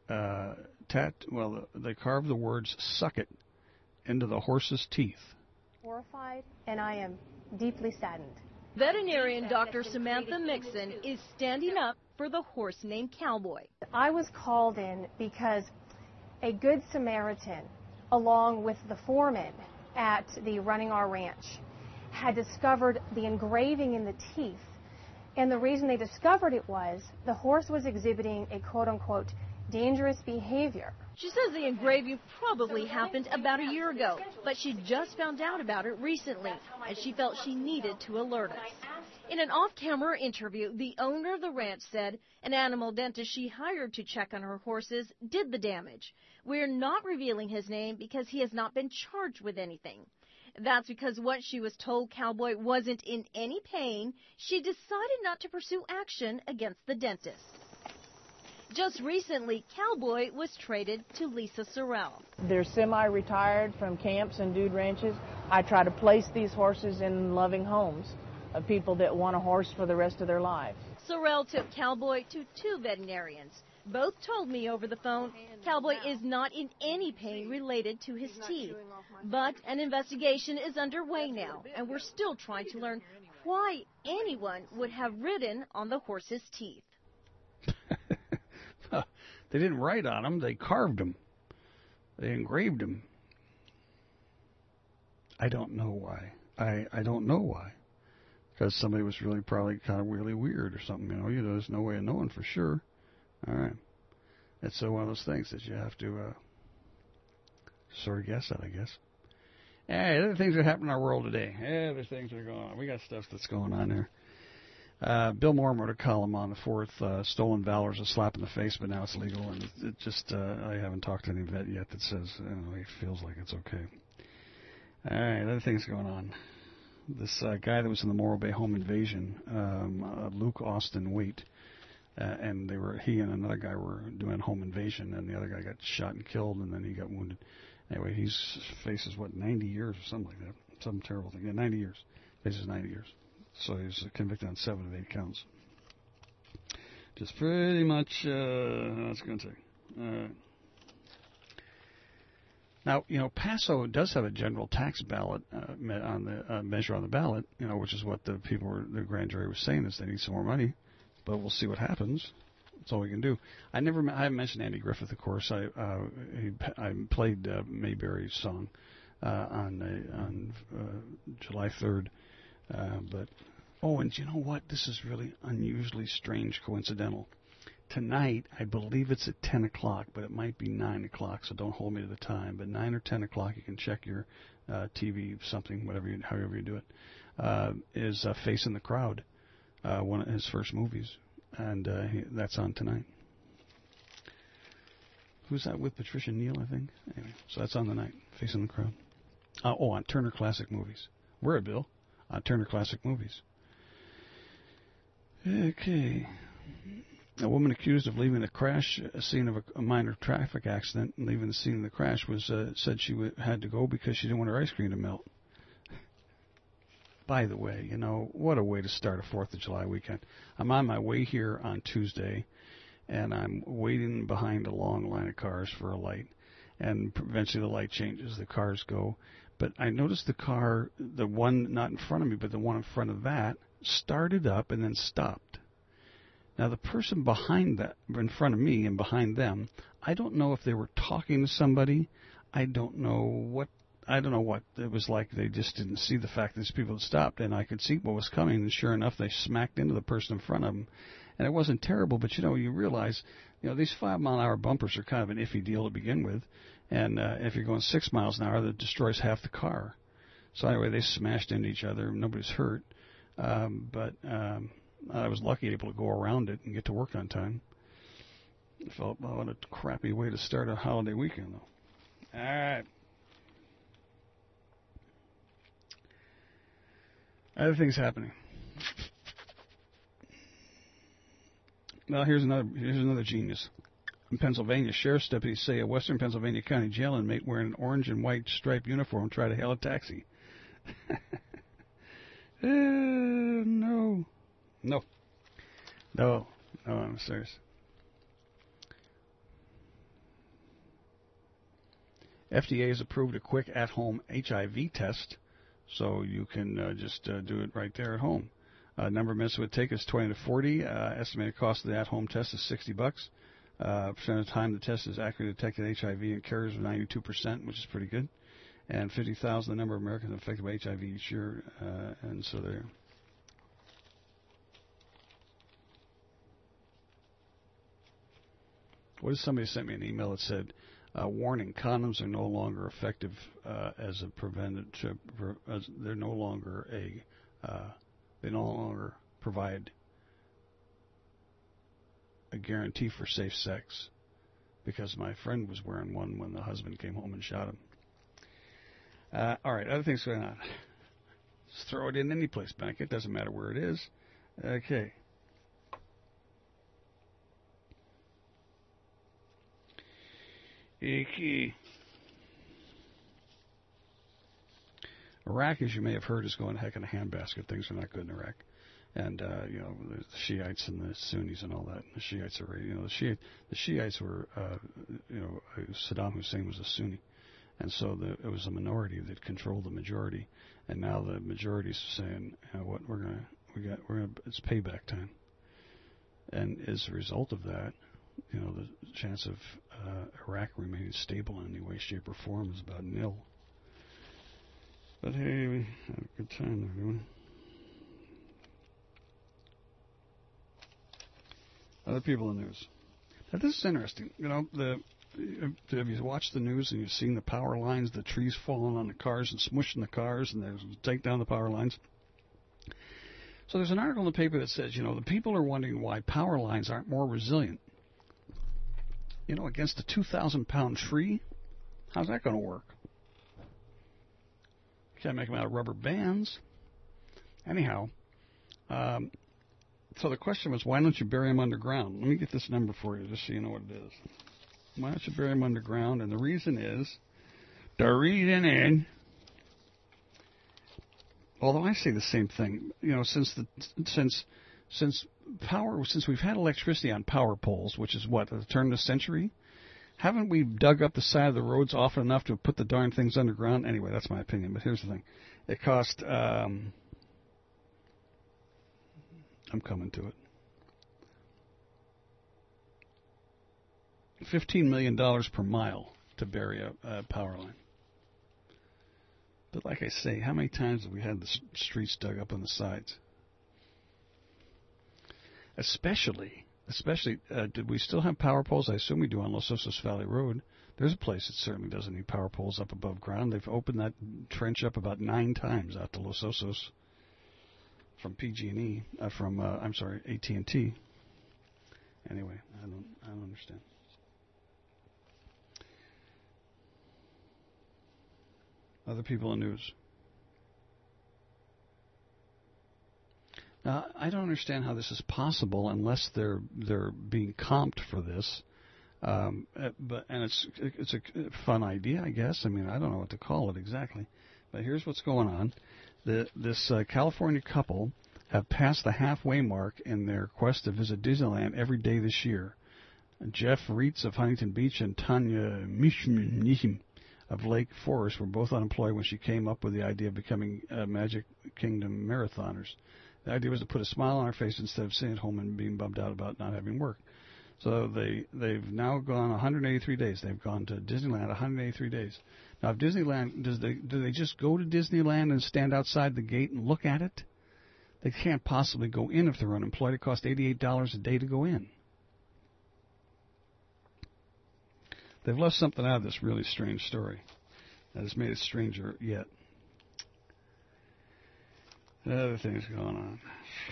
carved the words "suck it" into the horse's teeth. Horrified, and I am deeply saddened. Veterinarian Dr. Samantha Mixon is standing up for the horse named Cowboy. I was called in because a Good Samaritan, along with the foreman at the Running Our Ranch, had discovered the engraving in the teeth. And the reason they discovered it was the horse was exhibiting a quote-unquote dangerous behavior. She says the engraving probably happened about a year ago, but she just found out about it recently, and she felt she needed to alert us. In an off-camera interview, the owner of the ranch said an animal dentist she hired to check on her horses did the damage. We're not revealing his name because he has not been charged with anything. That's because once she was told Cowboy wasn't in any pain, she decided not to pursue action against the dentist. Just recently, Cowboy was traded to Lisa Sorrell. They're semi-retired from camps and dude ranches. I try to place these horses in loving homes of people that want a horse for the rest of their lives. Sorrell took Cowboy to 2 veterinarians. Both told me over the phone Cowboy is not in any pain related to his teeth. But an investigation is underway now, and we're still trying to learn why anyone would have ridden on the horse's teeth. They didn't write on them, they carved them. They engraved them. I don't know why. I don't know why. Because somebody was probably kind of really weird or something, there's no way of knowing for sure. All right. It's one of those things that you have to sort of guess at, I guess. Hey, other things that happen in our world today. Other things that are going on. We got stuff that's going on here. Bill Moore wrote a column on the 4th. Stolen valor is a slap in the face, but now it's legal. And it just, I haven't talked to any vet yet that says he feels like it's okay. All right, other things going on. This guy that was in the Morro Bay home invasion, Luke Austin Waite, and he and another guy were doing home invasion, and the other guy got shot and killed, and then he got wounded. Anyway, he faces, 90 years or something like that. Some terrible thing. Yeah, 90 years. Faces 90 years. So he's convicted on 7 of 8 counts. Just pretty much that's going to take. Now, Paso does have a general tax ballot on the measure on the ballot, which is what the grand jury was saying is they need some more money. But we'll see what happens. That's all we can do. I haven't mentioned Andy Griffith, of course. I played Mayberry's song on July 3rd. And you know what? This is really unusually strange, coincidental. Tonight, I believe it's at 10 o'clock, but it might be 9 o'clock, so don't hold me to the time. But 9 or 10 o'clock, you can check your TV, something, however you do it, is Facing the Crowd, one of his first movies, and that's on tonight. Who's that with? Patricia Neal, I think? Anyway, so that's on tonight, Facing the Crowd. On Turner Classic Movies. Where, Bill? On Turner Classic Movies. Okay. A woman accused of leaving a scene of a minor traffic accident and leaving the scene of the crash said she had to go because she didn't want her ice cream to melt. By the way, what a way to start a 4th of July weekend. I'm on my way here on Tuesday, and I'm waiting behind a long line of cars for a light. And eventually the light changes, the cars go. But I noticed the car, the one not in front of me, but the one in front of that, started up and then stopped. Now, the person behind that, in front of me and behind them, I don't know if they were talking to somebody. I don't know what it was like. They just didn't see the fact that these people had stopped, and I could see what was coming, and sure enough, they smacked into the person in front of them. And it wasn't terrible, but, you realize, these 5-mile-an-hour bumpers are kind of an iffy deal to begin with, and if you're going 6 miles an hour, that destroys half the car. So anyway, they smashed into each other. Nobody's hurt, but I was lucky able to go around it and get to work on time. I felt, what a crappy way to start a holiday weekend, though. All right. Other things happening. Well, here's another genius. In Pennsylvania, sheriff's deputies say a western Pennsylvania county jail inmate wearing an orange and white striped uniform tried to hail a taxi. No, I'm serious. FDA has approved a quick at-home HIV test, so you can just do it right there at home. Number of minutes it would take is 20 to 40. Estimated cost of the at-home test is $60. Percent of the time the test is accurately detected HIV and carriers of 92%, which is pretty good. And 50,000 the number of Americans affected by HIV each year, and so there. What if somebody sent me an email that said, warning, condoms are no longer effective as a preventative, they no longer provide a guarantee for safe sex, because my friend was wearing one when the husband came home and shot him. All right, other things going on. Just throw it in any place, Bank. It doesn't matter where it is. Okay. Iraq, as you may have heard, is going heck in a handbasket. Things are not good in Iraq. And, the Shiites and the Sunnis and all that. The Shiites are, the Shiites were, Saddam Hussein was a Sunni. And so it was a minority that controlled the majority. And now the majority is saying, what, it's payback time. And as a result of that, the chance of Iraq remaining stable in any way, shape, or form is about nil. But hey, we had a good time there, didn't we? Other people in the news. Now, this is interesting. Have you watched the news and you've seen the power lines, the trees falling on the cars and smushing the cars, and they take down the power lines? So there's an article in the paper that says, the people are wondering why power lines aren't more resilient. Against a 2,000-pound tree, how's that going to work? You can't make them out of rubber bands. Anyhow, so the question was, why don't you bury them underground? Let me get this number for you just so you know what it is. Why don't you bury them underground? And the reason is, although I say the same thing, since we've had electricity on power poles, which is what, at the turn of the century, haven't we dug up the side of the roads often enough to put the darn things underground? Anyway, that's my opinion, but here's the thing. It cost, I'm coming to it, $15 million per mile to bury a power line. But like I say, how many times have we had the streets dug up on the sides? Especially, did we still have power poles? I assume we do on Los Osos Valley Road. There's a place that certainly doesn't need power poles up above ground. They've opened that trench up about 9 times out to Los Osos from PG&E, AT&T. Anyway, I don't understand. Other people in news. Now, I don't understand how this is possible unless they're being comped for this. It's a fun idea, I guess. I mean, I don't know what to call it exactly. But here's what's going on. This California couple have passed the halfway mark in their quest to visit Disneyland every day this year. Jeff Reitz of Huntington Beach and Tanya Mishim of Lake Forest were both unemployed when she came up with the idea of becoming Magic Kingdom marathoners. The idea was to put a smile on our face instead of sitting at home and being bummed out about not having work. So they've now gone 183 days. They've gone to Disneyland 183 days. Now, if Disneyland, do they just go to Disneyland and stand outside the gate and look at it? They can't possibly go in if they're unemployed. It costs $88 a day to go in. They've left something out of this really strange story that has made it stranger yet. Other things going on.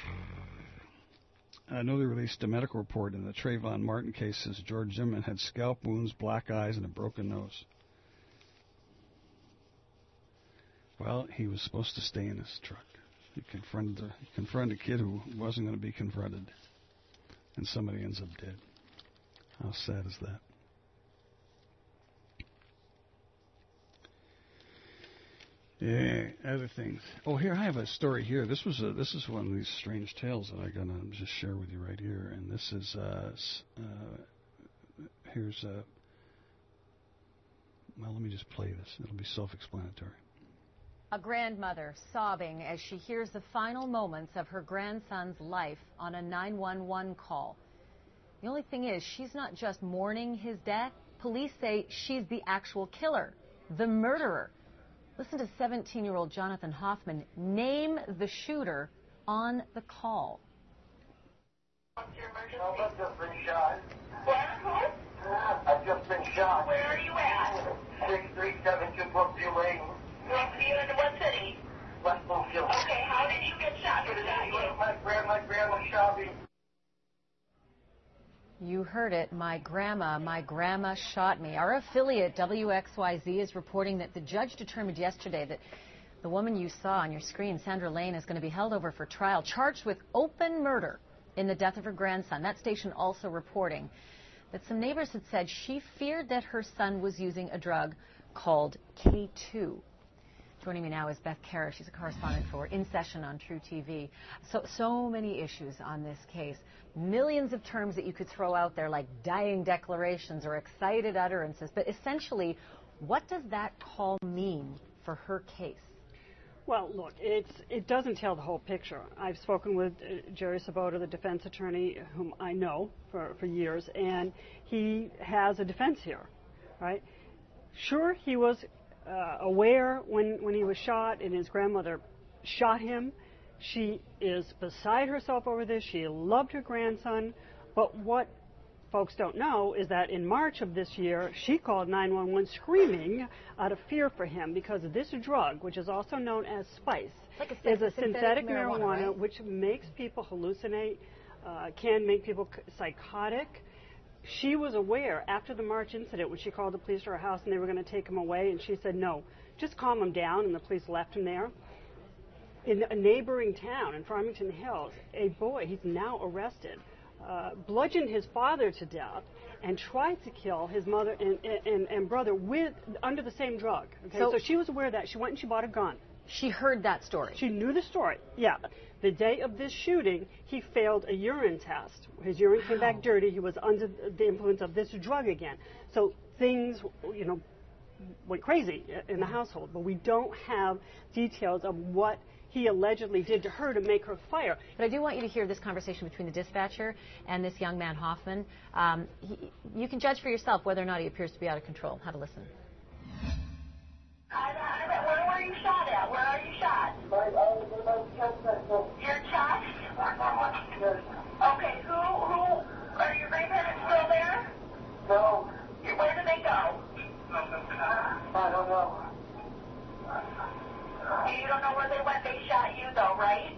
I know they released a medical report in the Trayvon Martin case says George Zimmerman had scalp wounds, black eyes, and a broken nose. Well, he was supposed to stay in his truck. He confronted a kid who wasn't going to be confronted. and somebody ends up dead. How sad is that? Yeah, other things. Oh, here I have a story here. This is one of these strange tales that I'm gonna just share with you right here. And this is here's well, let me just play this. It'll be self-explanatory. A grandmother sobbing as she hears the final moments of her grandson's life on a 911 call. The only thing is, she's not just mourning his death. Police say she's the actual killer, the murderer. Listen to 17-year-old Jonathan Hoffman name the shooter on the call. I've just been shot. What? I've just been shot. Where are you at? 6372 Brookview Lane. Brookview in what city? West Brookview. Okay, how did you get shot? My grandma shot me. You heard it. My grandma shot me. Our affiliate, WXYZ, is reporting that the judge determined yesterday that the woman you saw on your screen, Sandra Lane, is going to be held over for trial, charged with open murder in the death of her grandson. That station also reporting that some neighbors had said she feared that her son was using a drug called K2. Joining me now is Beth Kara. She's a correspondent for In Session on True TV. So many issues on this case. Millions of terms that you could throw out there, like dying declarations or excited utterances. But essentially, what does that call mean for her case? Well, look, it doesn't tell the whole picture. I've spoken with Jerry Sabota, the defense attorney, whom I know for years, and he has a defense here, right? Sure, he was aware when he was shot and his grandmother shot him. She is beside herself over this. She loved her grandson. But what folks don't know is that in March of this year, she called 911 screaming out of fear for him because this drug, which is also known as spice, is a synthetic marijuana, right? Which makes people hallucinate, can make people psychotic. She was aware after the March incident when she called the police to her house and they were going to take him away, and she said, no, just calm him down, and the police left him there. In a neighboring town in Farmington Hills, a boy, he's now arrested, bludgeoned his father to death and tried to kill his mother and brother under the same drug. Okay? So she was aware of that. She went and she bought a gun. She heard that story. She knew the story, yeah. The day of this shooting, he failed a urine test. His urine came back dirty. He was under the influence of this drug again. So things, went crazy in the household. But we don't have details of what he allegedly did to her to make her fire. But I do want you to hear this conversation between the dispatcher and this young man, Hoffman. You can judge for yourself whether or not he appears to be out of control. Have a listen. Where were you shot at? Where are you shot? Your chest? Okay, who, are your grandparents still there? No. Where did they go? I don't know. You don't know where they went? They shot you though, right?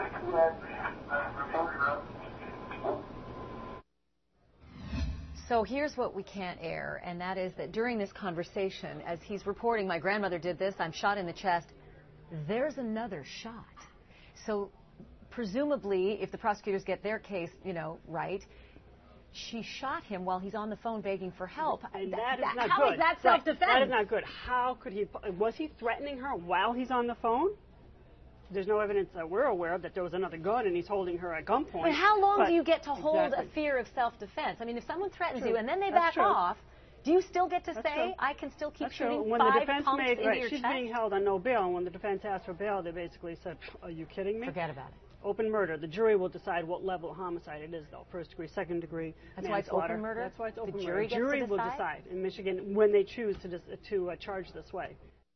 So here's what we can't air, and that is that during this conversation, as he's reporting, my grandmother did this, I'm shot in the chest, there's another shot. So presumably, if the prosecutors get their case, right, she shot him while he's on the phone begging for help. And that is not how good. Is that self-defense? Right. That is not good. How could he? Was he threatening her while he's on the phone? There's no evidence that we're aware of that there was another gun and he's holding her at gunpoint. But how long do you get to hold a fear of self-defense? I mean, if someone threatens you and then they back off, do you still get to say, I can still keep shooting when 5 the defense pumps into your she's chest? being held on no bail, and when the defense asked for bail, they basically said, are you kidding me? Forget about it. Open murder. The jury will decide what level of homicide it is, though. First degree, second degree. That's why it's open murder? That's why it's open murder. The jury will decide in Michigan when they choose to charge this way.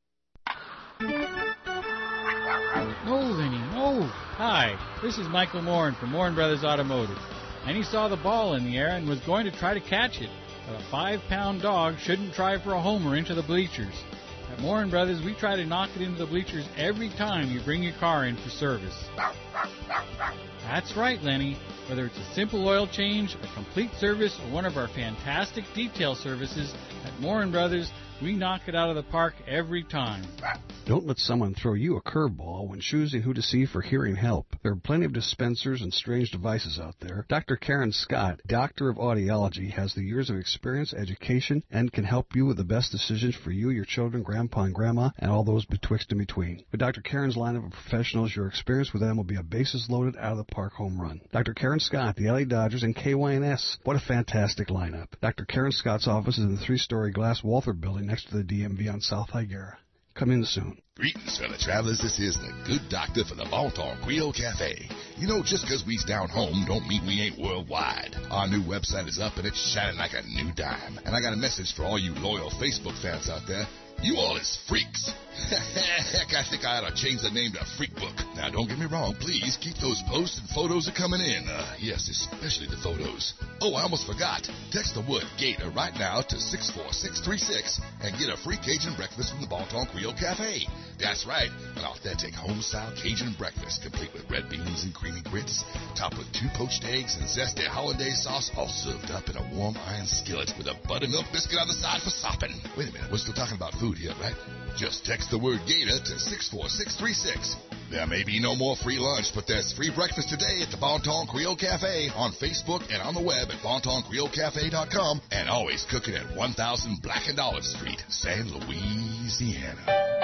No, Lenny, no. Hi, this is Michael Morin from Morin Brothers Automotive. And he saw the ball in the air and was going to try to catch it. But a 5-pound dog shouldn't try for a homer into the bleachers. At Morin Brothers, we try to knock it into the bleachers every time you bring your car in for service. That's right, Lenny. Whether it's a simple oil change, a complete service, or one of our fantastic detail services, at Morin Brothers, We knock it out of the park every time. Don't let someone throw you a curveball when choosing who to see for hearing help. There are plenty of dispensers and strange devices out there. Dr. Karen Scott, Doctor of Audiology, has the years of experience, education, and can help you with the best decisions for you, your children, grandpa and grandma, and all those betwixt and between. With Dr. Karen's lineup of professionals, your experience with them will be a bases-loaded, out-of-the-park home run. Dr. Karen Scott, the LA Dodgers, and KYNS. What a fantastic lineup. Dr. Karen Scott's office is in the 3-story glass Walther building next to the DMV on South Higuera. Come in soon. Greetings, fellow travelers. This is the good doctor for the Bon Ton Creole Cafe. You know, just because we's down home don't mean we ain't worldwide. Our new website is up and it's shining like a new dime. And I got a message for all you loyal Facebook fans out there. You all is freaks. Heck, I think I ought to change the name to Freak Book. Now, don't get me wrong. Please keep those posts and photos coming in. Yes, especially the photos. Oh, I almost forgot. Text the word Gator right now to 64636 and get a free Cajun breakfast from the Bon Ton Creole Cafe. That's right, an authentic home-style Cajun breakfast complete with red beans and creamy grits, topped with 2 poached eggs and zesty hollandaise sauce, all served up in a warm iron skillet with a buttermilk biscuit on the side for sopping. Wait a minute, we're still talking about food here, right? Just text the word Gator to 64636. There may be no more free lunch, but there's free breakfast today at the Bon Ton Creole Cafe on Facebook and on the web at bontoncreolecafe.com, and always cooking at 1000 Black and Olive Street, San Louisiana.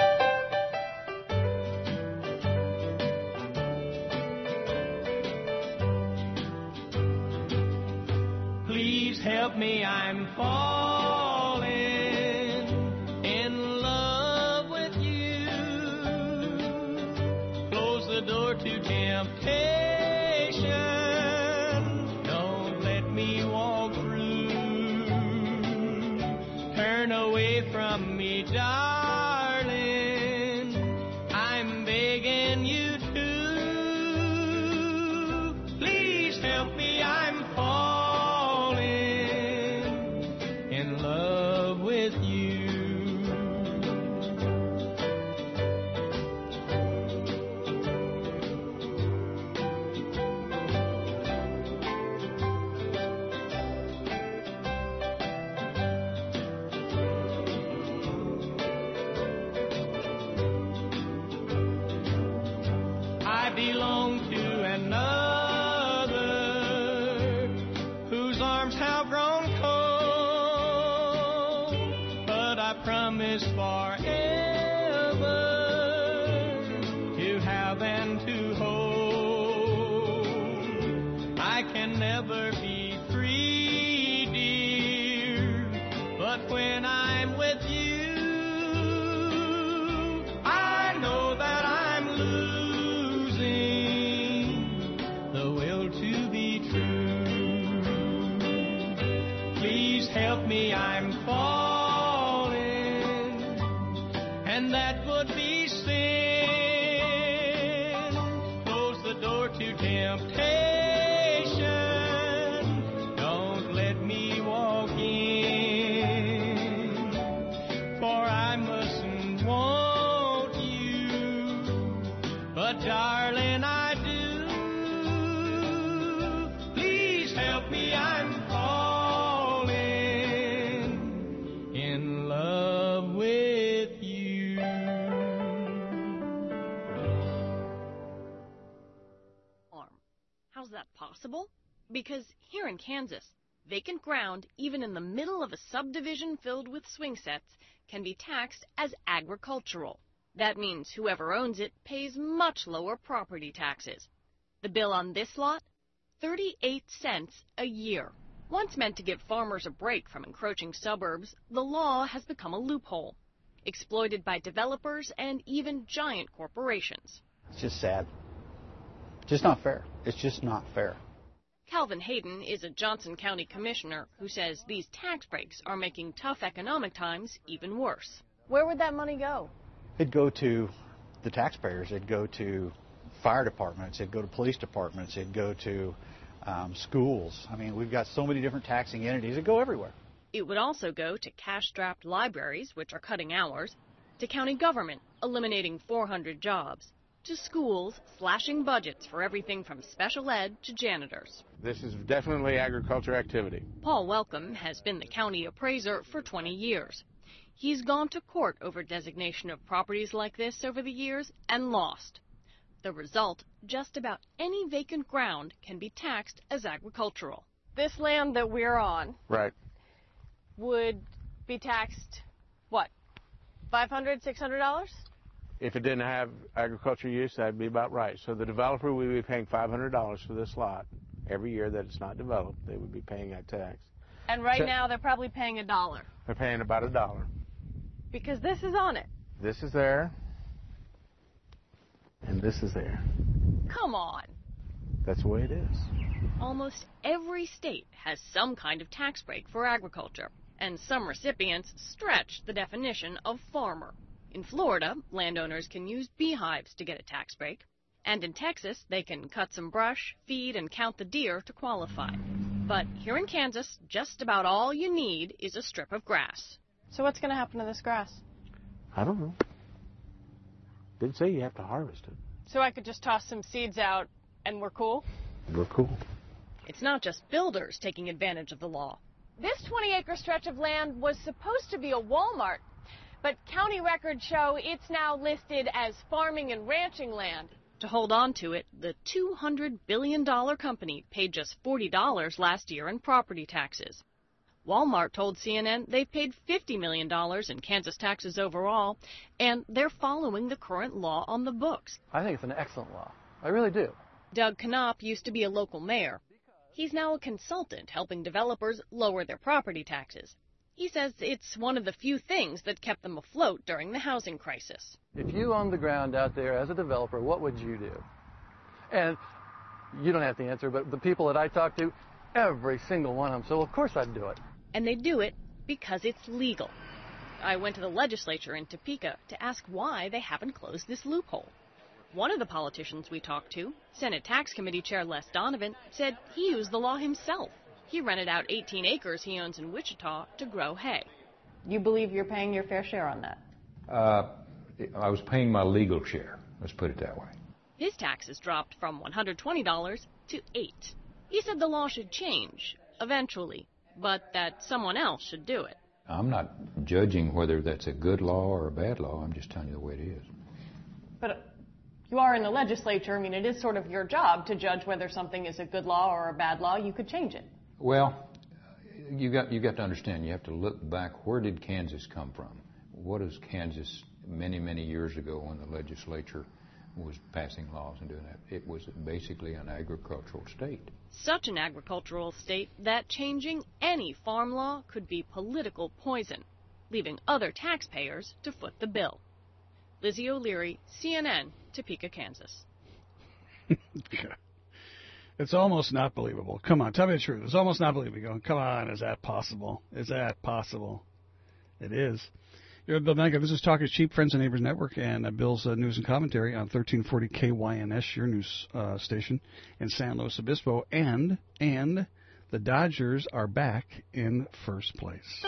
Please help me, I'm falling in love with you. Close the door to temptation. Don't let me walk through. Turn away from me, darling. I'm begging you to. Please help me, I'm falling in love with you. I belong to another whose arms have grown cold, but I promise forever to have and to hold. I can never be free, dear, but when I'm with you, I know that I'm losing the will to be true. Please help me, I'm falling, and that would be sin. Close the door to temptation. Don't let me walk in, for I mustn't want you, but darling, I do. Please help me, I'm falling in love with you. How's that possible? Because here in Kansas, vacant ground, even in the middle of a subdivision filled with swing sets, can be taxed as agricultural. That means whoever owns it pays much lower property taxes. The bill on this lot? 38 cents a year. Once meant to give farmers a break from encroaching suburbs, the law has become a loophole, exploited by developers and even giant corporations. It's just sad. Just not fair. It's just not fair. Calvin Hayden is a Johnson County commissioner who says these tax breaks are making tough economic times even worse. Where would that money go? It'd go to the taxpayers. It'd go to fire departments. It'd go to police departments. It'd go to schools. I mean, we've got so many different taxing entities. It'd go everywhere. It would also go to cash-strapped libraries, which are cutting hours, to county government, eliminating 400 jobs, to schools, slashing budgets for everything from special ed to janitors. This is definitely agriculture activity. Paul Welcome has been the county appraiser for 20 years. He's gone to court over designation of properties like this over the years and lost. The result, just about any vacant ground can be taxed as agricultural. This land that we're on right. would be taxed, what, $500, $600? If it didn't have agricultural use, that'd be about right. So the developer would be paying $500 for this lot. Every year that it's not developed, they would be paying that tax. And right now they're probably paying $1. They're paying about $1. Because this is on it. This is there, and this is there. Come on. That's the way it is. Almost every state has some kind of tax break for agriculture, and some recipients stretch the definition of farmer. In Florida, landowners can use beehives to get a tax break. And in Texas, they can cut some brush, feed, and count the deer to qualify. But here in Kansas, just about all you need is a strip of grass. So what's going to happen to this grass? I don't know. Didn't say you have to harvest it. So I could just toss some seeds out and we're cool? We're cool. It's not just builders taking advantage of the law. This 20-acre stretch of land was supposed to be a Walmart, but county records show it's now listed as farming and ranching land. To hold on to it, the $200 billion company paid just $40 last year in property taxes. Walmart told CNN they've paid $50 million in Kansas taxes overall, and they're following the current law on the books. I think it's an excellent law. I really do. Doug Knopp used to be a local mayor. He's now a consultant helping developers lower their property taxes. He says it's one of the few things that kept them afloat during the housing crisis. If you owned the ground out there as a developer, what would you do? And you don't have to answer, but the people that I talk to, every single one of them, so of course I'd do it. And they do it because it's legal. I went to the legislature in Topeka to ask why they haven't closed this loophole. One of the politicians we talked to, Senate Tax Committee Chair Les Donovan, said he used the law himself. He rented out 18 acres he owns in Wichita to grow hay. You believe you're paying your fair share on that? I was paying my legal share, let's put it that way. His taxes dropped from $120 to $8. He said the law should change, eventually, but that someone else should do it. I'm not judging whether that's a good law or a bad law, I'm just telling you the way it is. But you are in the legislature. I mean, it is sort of your job to judge whether something is a good law or a bad law. You could change it. Well, you got to understand, you have to look back, where did Kansas come from? What is Kansas many, many years ago when the legislature was passing laws and doing that? It was basically an agricultural state. Such an agricultural state that changing any farm law could be political poison, leaving other taxpayers to foot the bill. Lizzie O'Leary, CNN, Topeka, Kansas. It's almost not believable. Come on, tell me the truth. It's almost not believable. You're going, come on, is that possible? Is that possible? It is. You're Bill Bennigan. This is Talk is Cheap, Friends and Neighbors Network, and Bill's news and commentary on 1340 KYNS, your news station in San Luis Obispo. And the Dodgers are back in first place.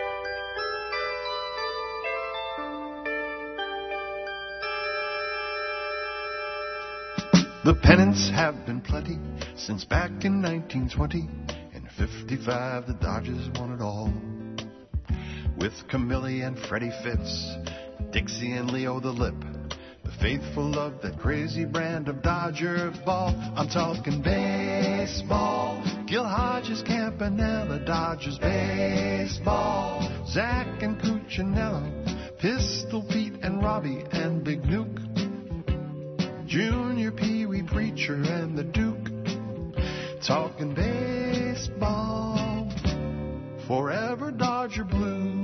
The pennants have been plenty since back in 1920. In 55, the Dodgers won it all. With Camille and Freddie Fitz, Dixie and Leo the Lip, the faithful love that crazy brand of Dodger ball. I'm talking baseball. Gil Hodges, Campanella, Dodgers baseball. Zach and Cuccinello, Pistol Pete and Robbie and Big Nuke. Junior Pee Wee Preacher and the Duke, talking baseball, forever Dodger blue.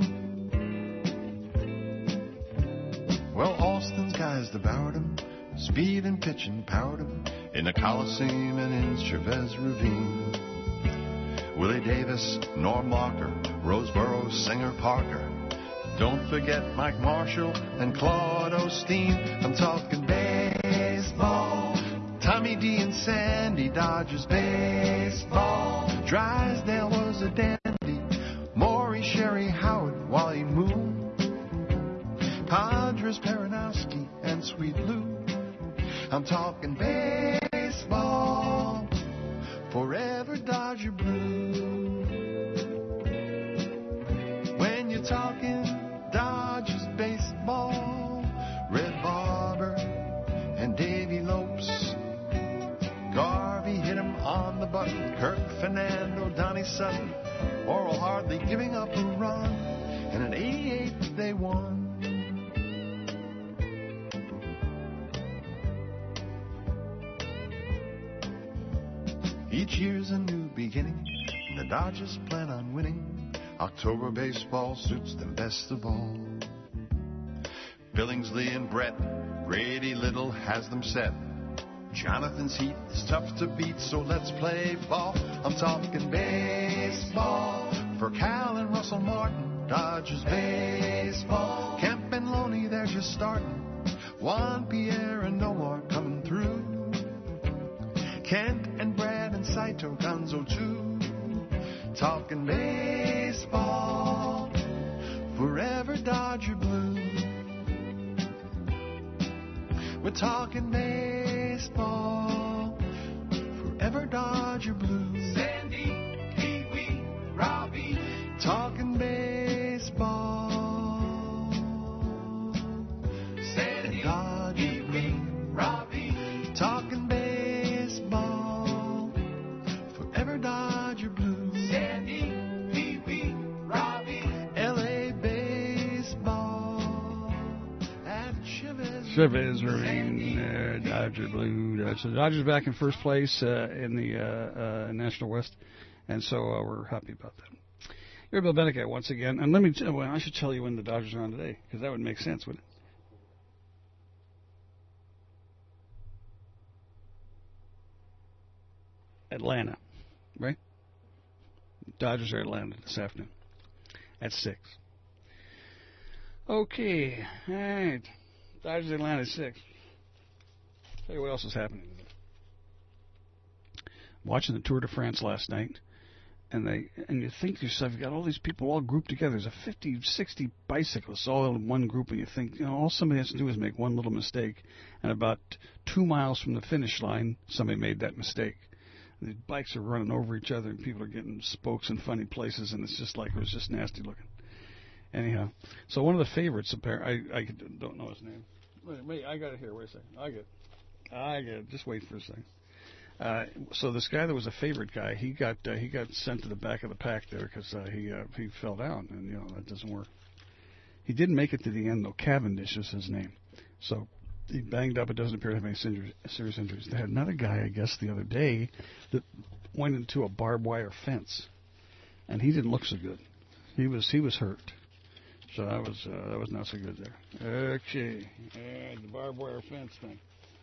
Well, Austin's guys devoured him, speed and pitching powered him, in the Coliseum and in Chavez Ravine. Willie Davis, Norm Walker, Roseboro, Singer Parker. Don't forget Mike Marshall and Claude Osteen. I'm talking baseball. Tommy D and Sandy, Dodgers baseball. Drysdale was a dandy. Maury, Sherry, Howard, Wally Moon. Padres, Peronowski, and Sweet Lou. I'm talking baseball. Forever Dodger blue. When you're talking giving up a run, and in '88 they won. Each year's a new beginning, and the Dodgers plan on winning. October baseball suits them best of all. Billingsley and Brett, Grady Little has them set. Jonathan's heat is tough to beat, so let's play ball. I'm talking baseball for Cal and Russell Martin. Dodgers baseball. Kemp and Loney, they're just starting. Juan Pierre and Nomar coming through. Kent and Brad and Saito Gonzo too. Talking baseball, forever Dodger blue. We're talking baseball, forever Dodger blue. Sandy, Pee Wee, Robbie, talking baseball. Sandy, Pee Wee, Robbie, talking baseball, forever Dodger blue. Sandy, Pee Wee, Robbie, L.A. baseball at Chavez Ravine, Dodger blue. So the Dodgers back in first place in the National West, and so we're happy about that. You're Bill Benicat once again, and let me well, I should tell you when the Dodgers are on today, because that would make sense, wouldn't it? Atlanta, right? Dodgers are Atlanta this afternoon at 6. Okay, all right. Dodgers Atlanta at 6. Tell you what else is happening. Watching the Tour de France last night, and you think to yourself, you got all these people all grouped together. There's a 50, 60 bicyclists all in one group, and you think, all somebody has to do is make one little mistake, and about 2 miles from the finish line, somebody made that mistake. The bikes are running over each other, and people are getting spokes in funny places, and it's just like, it was just nasty looking. Anyhow, so one of the favorites, I don't know his name. Wait, I got it here. Wait a second. I get it. Just wait for a second. So this guy that was a favorite guy, he got sent to the back of the pack there because he fell down, and that doesn't work. He didn't make it to the end though. Cavendish is his name. So he banged up. It doesn't appear to have any serious injuries. They had another guy, I guess, the other day that went into a barbed wire fence, and he didn't look so good. He was hurt. So that was not so good there. Okay, the barbed wire fence thing.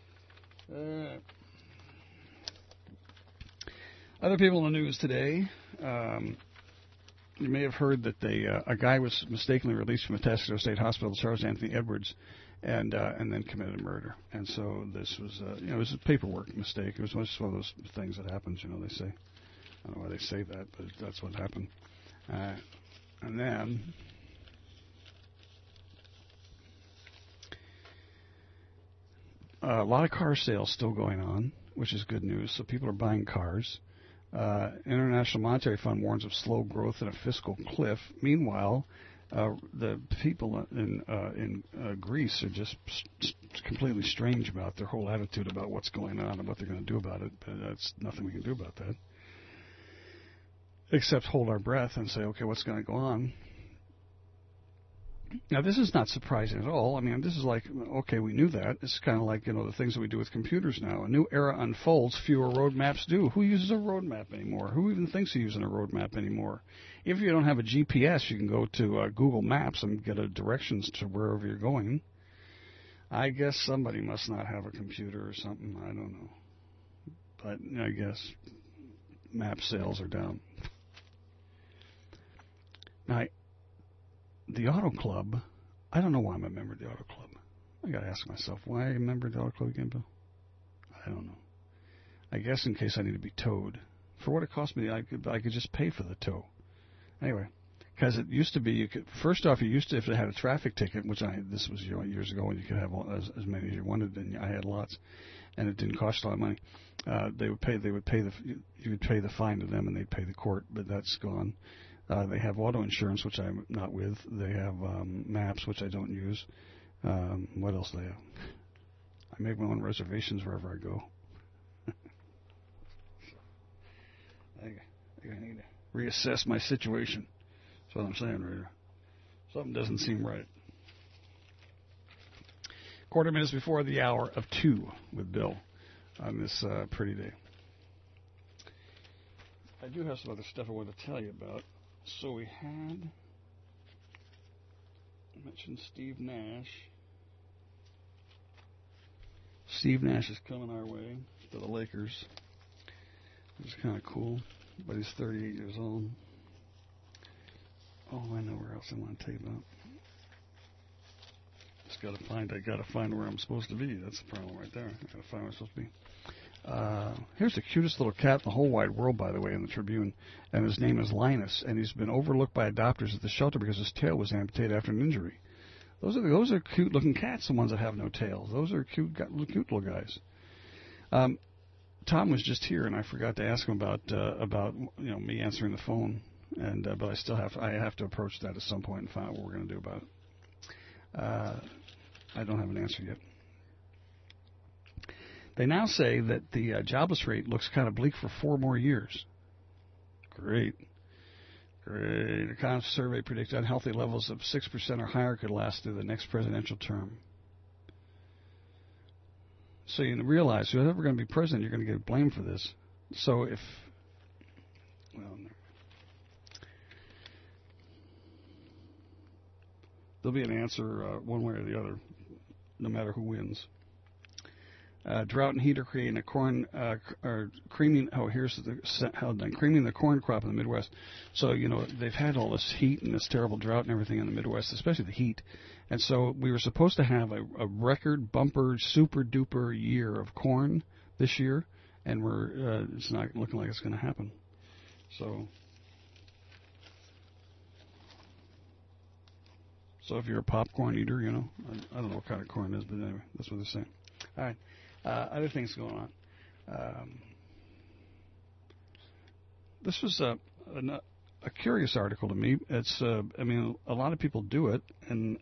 Other people in the news today. You may have heard that a guy was mistakenly released from a Atascadero State Hospital, Charles Anthony Edwards, and then committed a murder. And so this was, it was a paperwork mistake. It was just one of those things that happens. They say. I don't know why they say that, but that's what happened. And then. A lot of car sales still going on, which is good news. So people are buying cars. International Monetary Fund warns of slow growth and a fiscal cliff. Meanwhile, the people in Greece are just completely strange about their whole attitude about what's going on and what they're going to do about it. But that's nothing we can do about that, except hold our breath and say, okay, what's going to go on? Now, this is not surprising at all. I mean, this is like, okay, we knew that. It's kind of like, the things that we do with computers now. A new era unfolds, fewer roadmaps do. Who uses a roadmap anymore? Who even thinks of using a roadmap anymore? If you don't have a GPS, you can go to Google Maps and get directions to wherever you're going. I guess somebody must not have a computer or something. I don't know. But I guess map sales are down. Now, the Auto Club, I don't know why I'm a member of the Auto Club. I got to ask myself, why I'm a member of the Auto Club again, Bill? I don't know. I guess in case I need to be towed. For what it cost me, I could just pay for the tow. Anyway, because it used to be, first off, if it had a traffic ticket, which this was years ago, and you could have as many as you wanted, and I had lots, and it didn't cost a lot of money. You would pay the fine to them, and they'd pay the court, but that's gone. They have auto insurance, which I'm not with. They have maps, which I don't use. What else do they have? I make my own reservations wherever I go. I need to reassess my situation. That's what I'm saying right here. Something doesn't seem right. 40 minutes before the hour of 2 with Bill on this pretty day. I do have some other stuff I want to tell you about. So we had... I mentioned Steve Nash. Steve Nash is coming our way to the Lakers. It's kind of cool, but he's 38 years old. Oh, I know where else I want to tell you about. I gotta find where I'm supposed to be. That's the problem right there. I gotta find where I'm supposed to be. Here's the cutest little cat in the whole wide world, by the way, in the Tribune, and his name is Linus, and he's been overlooked by adopters at the shelter because his tail was amputated after an injury. Those are cute-looking cats, the ones that have no tails. Those are cute little guys. Tom was just here, and I forgot to ask him about me answering the phone, and but I have to approach that at some point and find out what we're going to do about it. I don't have an answer yet. They now say that the jobless rate looks kind of bleak for 4 more years. Great. The Economist survey predicts unhealthy levels of 6% or higher could last through the next presidential term. So you realize whoever's ever going to be president, you're going to get blamed for this. So there'll be an answer one way or the other, no matter who wins. Drought and heat are creating creaming the corn crop in the Midwest. So, they've had all this heat and this terrible drought and everything in the Midwest, especially the heat. And so we were supposed to have a record bumper, super duper year of corn this year, and it's not looking like it's going to happen. So if you're a popcorn eater, I don't know what kind of corn it is, but anyway, that's what they're saying. All right. Other things going on. This was a curious article to me. It's, a lot of people do it, and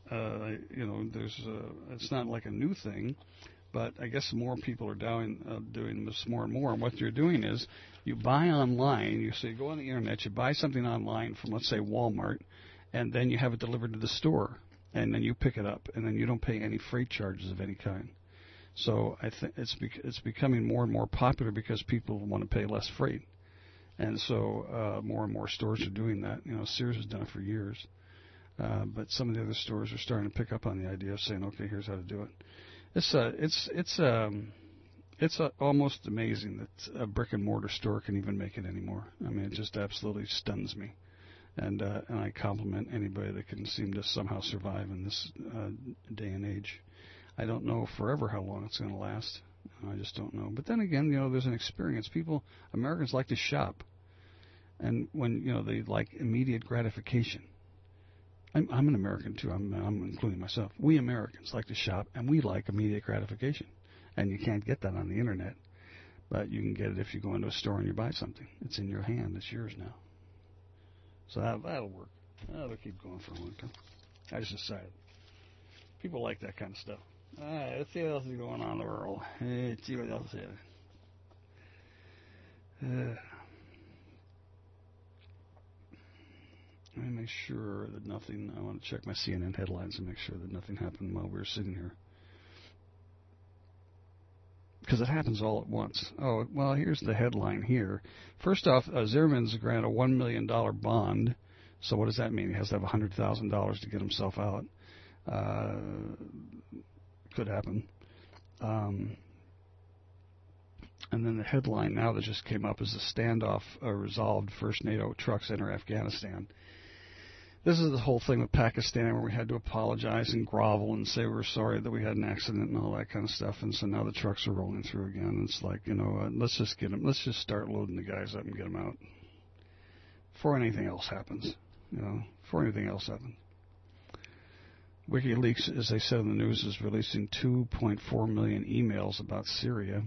it's not like a new thing, but I guess more people are doing this more and more. And what you're doing is you buy online. You go on the internet, you buy something online from, let's say, Walmart, and then you have it delivered to the store, and then you pick it up, and then you don't pay any freight charges of any kind. So I think it's becoming more and more popular because people want to pay less freight, and so more and more stores are doing that. Sears has done it for years, but some of the other stores are starting to pick up on the idea of saying, "Okay, here's how to do it." It's almost amazing that a brick and mortar store can even make it anymore. I mean, it just absolutely stuns me, and I compliment anybody that can seem to somehow survive in this day and age. I don't know forever how long it's going to last. I just don't know. But then again, there's an experience. Americans like to shop. And when, they like immediate gratification. I'm an American, too. I'm including myself. We Americans like to shop, and we like immediate gratification. And you can't get that on the Internet. But you can get it if you go into a store and you buy something. It's in your hand. It's yours now. So that'll work. That'll keep going for a long time. I just decided. People like that kind of stuff. All right, let's see what else is going on in the world. Let's see what else is. Let me make sure that nothing... I want to check my CNN headlines and make sure that nothing happened while we were sitting here. Because it happens all at once. Oh, well, here's the headline here. First off, Zimmerman's granted a $1 million bond. So what does that mean? He has to have $100,000 to get himself out. Could happen. And then the headline now that just came up is the standoff resolved. First NATO trucks enter Afghanistan. This is the whole thing with Pakistan where we had to apologize and grovel and say we're sorry that we had an accident and all that kind of stuff. And so now the trucks are rolling through again. It's like, let's just get them. Let's just start loading the guys up and get them out before anything else happens. Before anything else happens. WikiLeaks, as they said in the news, is releasing 2.4 million emails about Syria.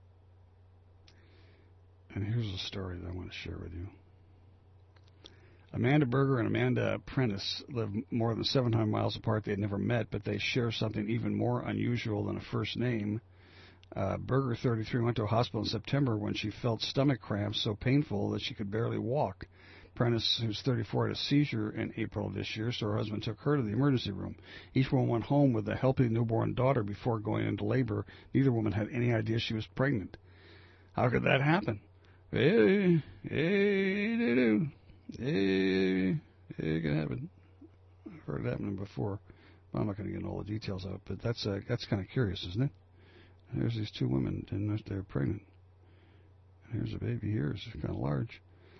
And here's a story that I want to share with you. Amanda Berger and Amanda Prentice live more than 700 miles apart. They had never met, but they share something even more unusual than a first name. Berger, 33, went to a hospital in September when she felt stomach cramps so painful that she could barely walk. Prentice, who's 34, had a seizure in April of this year, so her husband took her to the emergency room. Each woman went home with a healthy newborn daughter before going into labor. Neither woman had any idea she was pregnant. How could that happen? It can happen. I've heard it happening before. I'm not going to get into all the details of it, but that's kind of curious, isn't it? There's these two women, and they're pregnant. And here's a baby here. It's kind of large.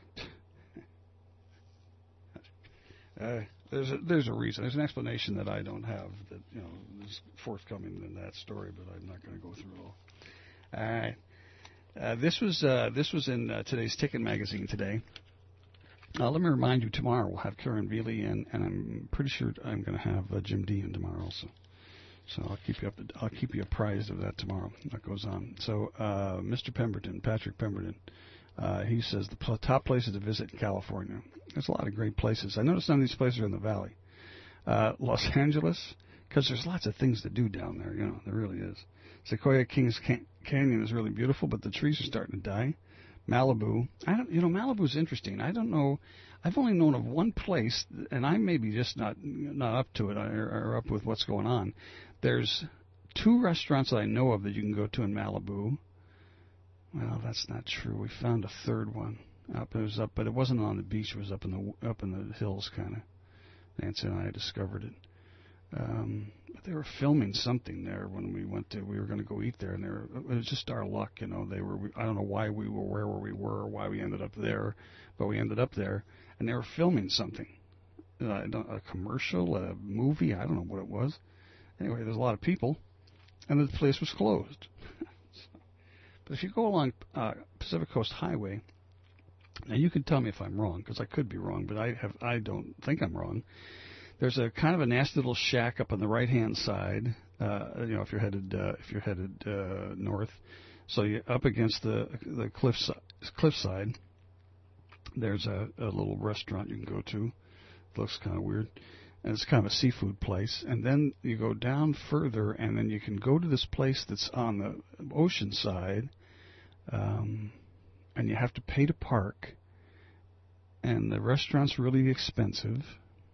There's a reason. There's an explanation that I don't have that is forthcoming in that story, but I'm not going to go through it all. All right. This was in today's Ticket magazine today. Let me remind you, tomorrow we'll have Karen Veely in, and I'm pretty sure I'm going to have Jim D in tomorrow also. So I'll keep you apprised of that tomorrow. That goes on. So Mr. Pemberton, Patrick Pemberton, he says the top places to visit in California. There's a lot of great places. I noticed some of these places are in the valley. Los Angeles, because there's lots of things to do down there. There really is. Sequoia Kings Canyon is really beautiful, but the trees are starting to die. Malibu, Malibu's interesting. I don't know. I've only known of one place, and I may be just not up to it or up with what's going on. There's 2 restaurants that I know of that you can go to in Malibu. Well, that's not true. We found a third one. It was up, but it wasn't on the beach. It was up in the hills, kind of. Nancy and I discovered it. But they were filming something there when we went to. We were going to go eat there, and it was just our luck, They were. I don't know why we were where we were, or why we ended up there, but we ended up there, and they were filming something, a commercial, a movie. I don't know what it was. Anyway, there's a lot of people, and the place was closed. But if you go along Pacific Coast Highway, now you can tell me if I'm wrong, because I could be wrong, but I don't think I'm wrong. There's a kind of a nasty little shack up on the right-hand side. If you're headed north, so you're up against the cliffside. There's a little restaurant you can go to. It looks kind of weird, and it's kind of a seafood place. And then you go down further, and then you can go to this place that's on the ocean side, and you have to pay to park. And the restaurant's really expensive.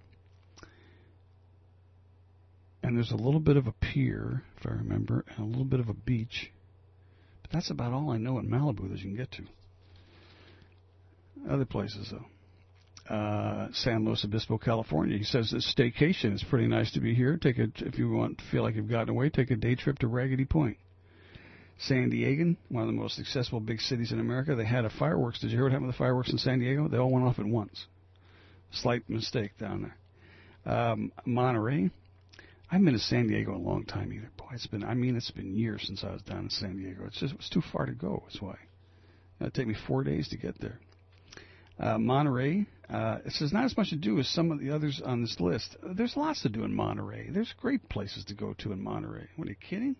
And there's a little bit of a pier, if I remember, and a little bit of a beach. But that's about all I know in Malibu that you can get to. Other places, though. San Luis Obispo, California. He says this staycation is pretty nice to be here. If you feel like you've gotten away, take a day trip to Raggedy Point. San Diego, one of the most successful big cities in America. They had a fireworks. Did you hear what happened with the fireworks in San Diego? They all went off at once. Slight mistake down there. Monterey. I haven't been to San Diego in a long time either. Boy, it's been years since I was down in San Diego. It was too far to go. That's why. It'd take me 4 days to get there. Monterey. It says not as much to do as some of the others on this list. There's lots to do in Monterey. There's great places to go to in Monterey. What, are you kidding?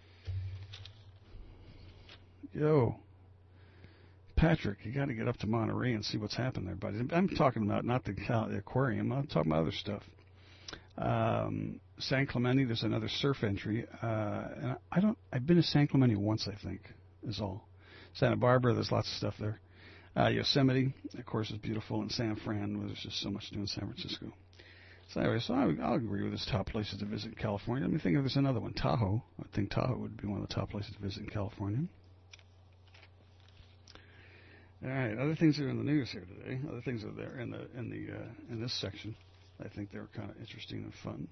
Yo, Patrick, you got to get up to Monterey and see what's happened there, buddy. I'm talking about not the aquarium. I'm talking about other stuff. San Clemente, there's another surf entry. And I've been to San Clemente once, I think, is all. Santa Barbara, there's lots of stuff there. Yosemite, of course, is beautiful. And San Fran, where there's just so much to do in San Francisco. So anyway, I'll agree with this top places to visit in California. Let me think if there's another one. Tahoe. I think Tahoe would be one of the top places to visit in California. All right, other things are in the news here today. Other things are there in this section. I think they're kind of interesting and fun.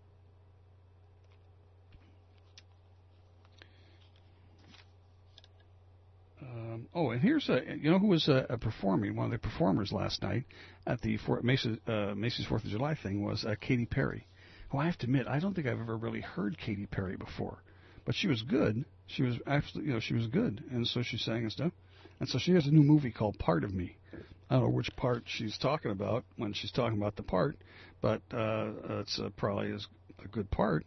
And here's who was performing? One of the performers last night at the Macy's 4th of July thing was Katy Perry. Who I have to admit, I don't think I've ever really heard Katy Perry before, but she was good. She was absolutely, she was good, and so she sang and stuff. And so she has a new movie called Part of Me. I don't know which part she's talking about when she's talking about the part, but it's probably a good part.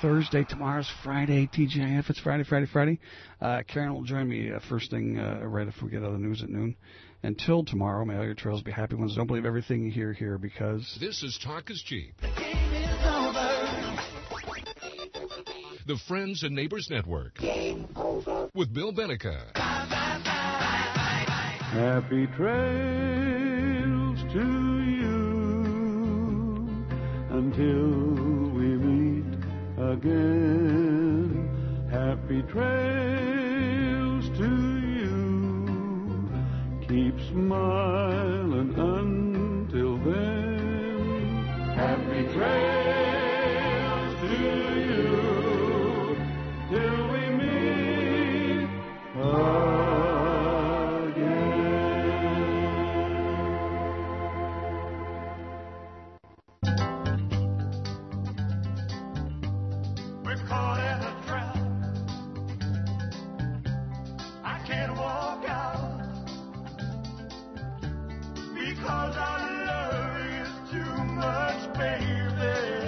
Thursday. Tomorrow's Friday, TGIF. It's Friday. Karen will join me first thing right if we get other news at noon. Until tomorrow, may all your trails be happy ones. Don't believe everything you hear here because... This is Talk is Cheap. The Friends and Neighbors Network. With Bill Benica. Happy trails to you until we meet again. Happy trails to you. Keep smiling until then. Happy trails to you till we meet We're caught in a trap. I can't walk out because our love is too much, baby.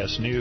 CBS News.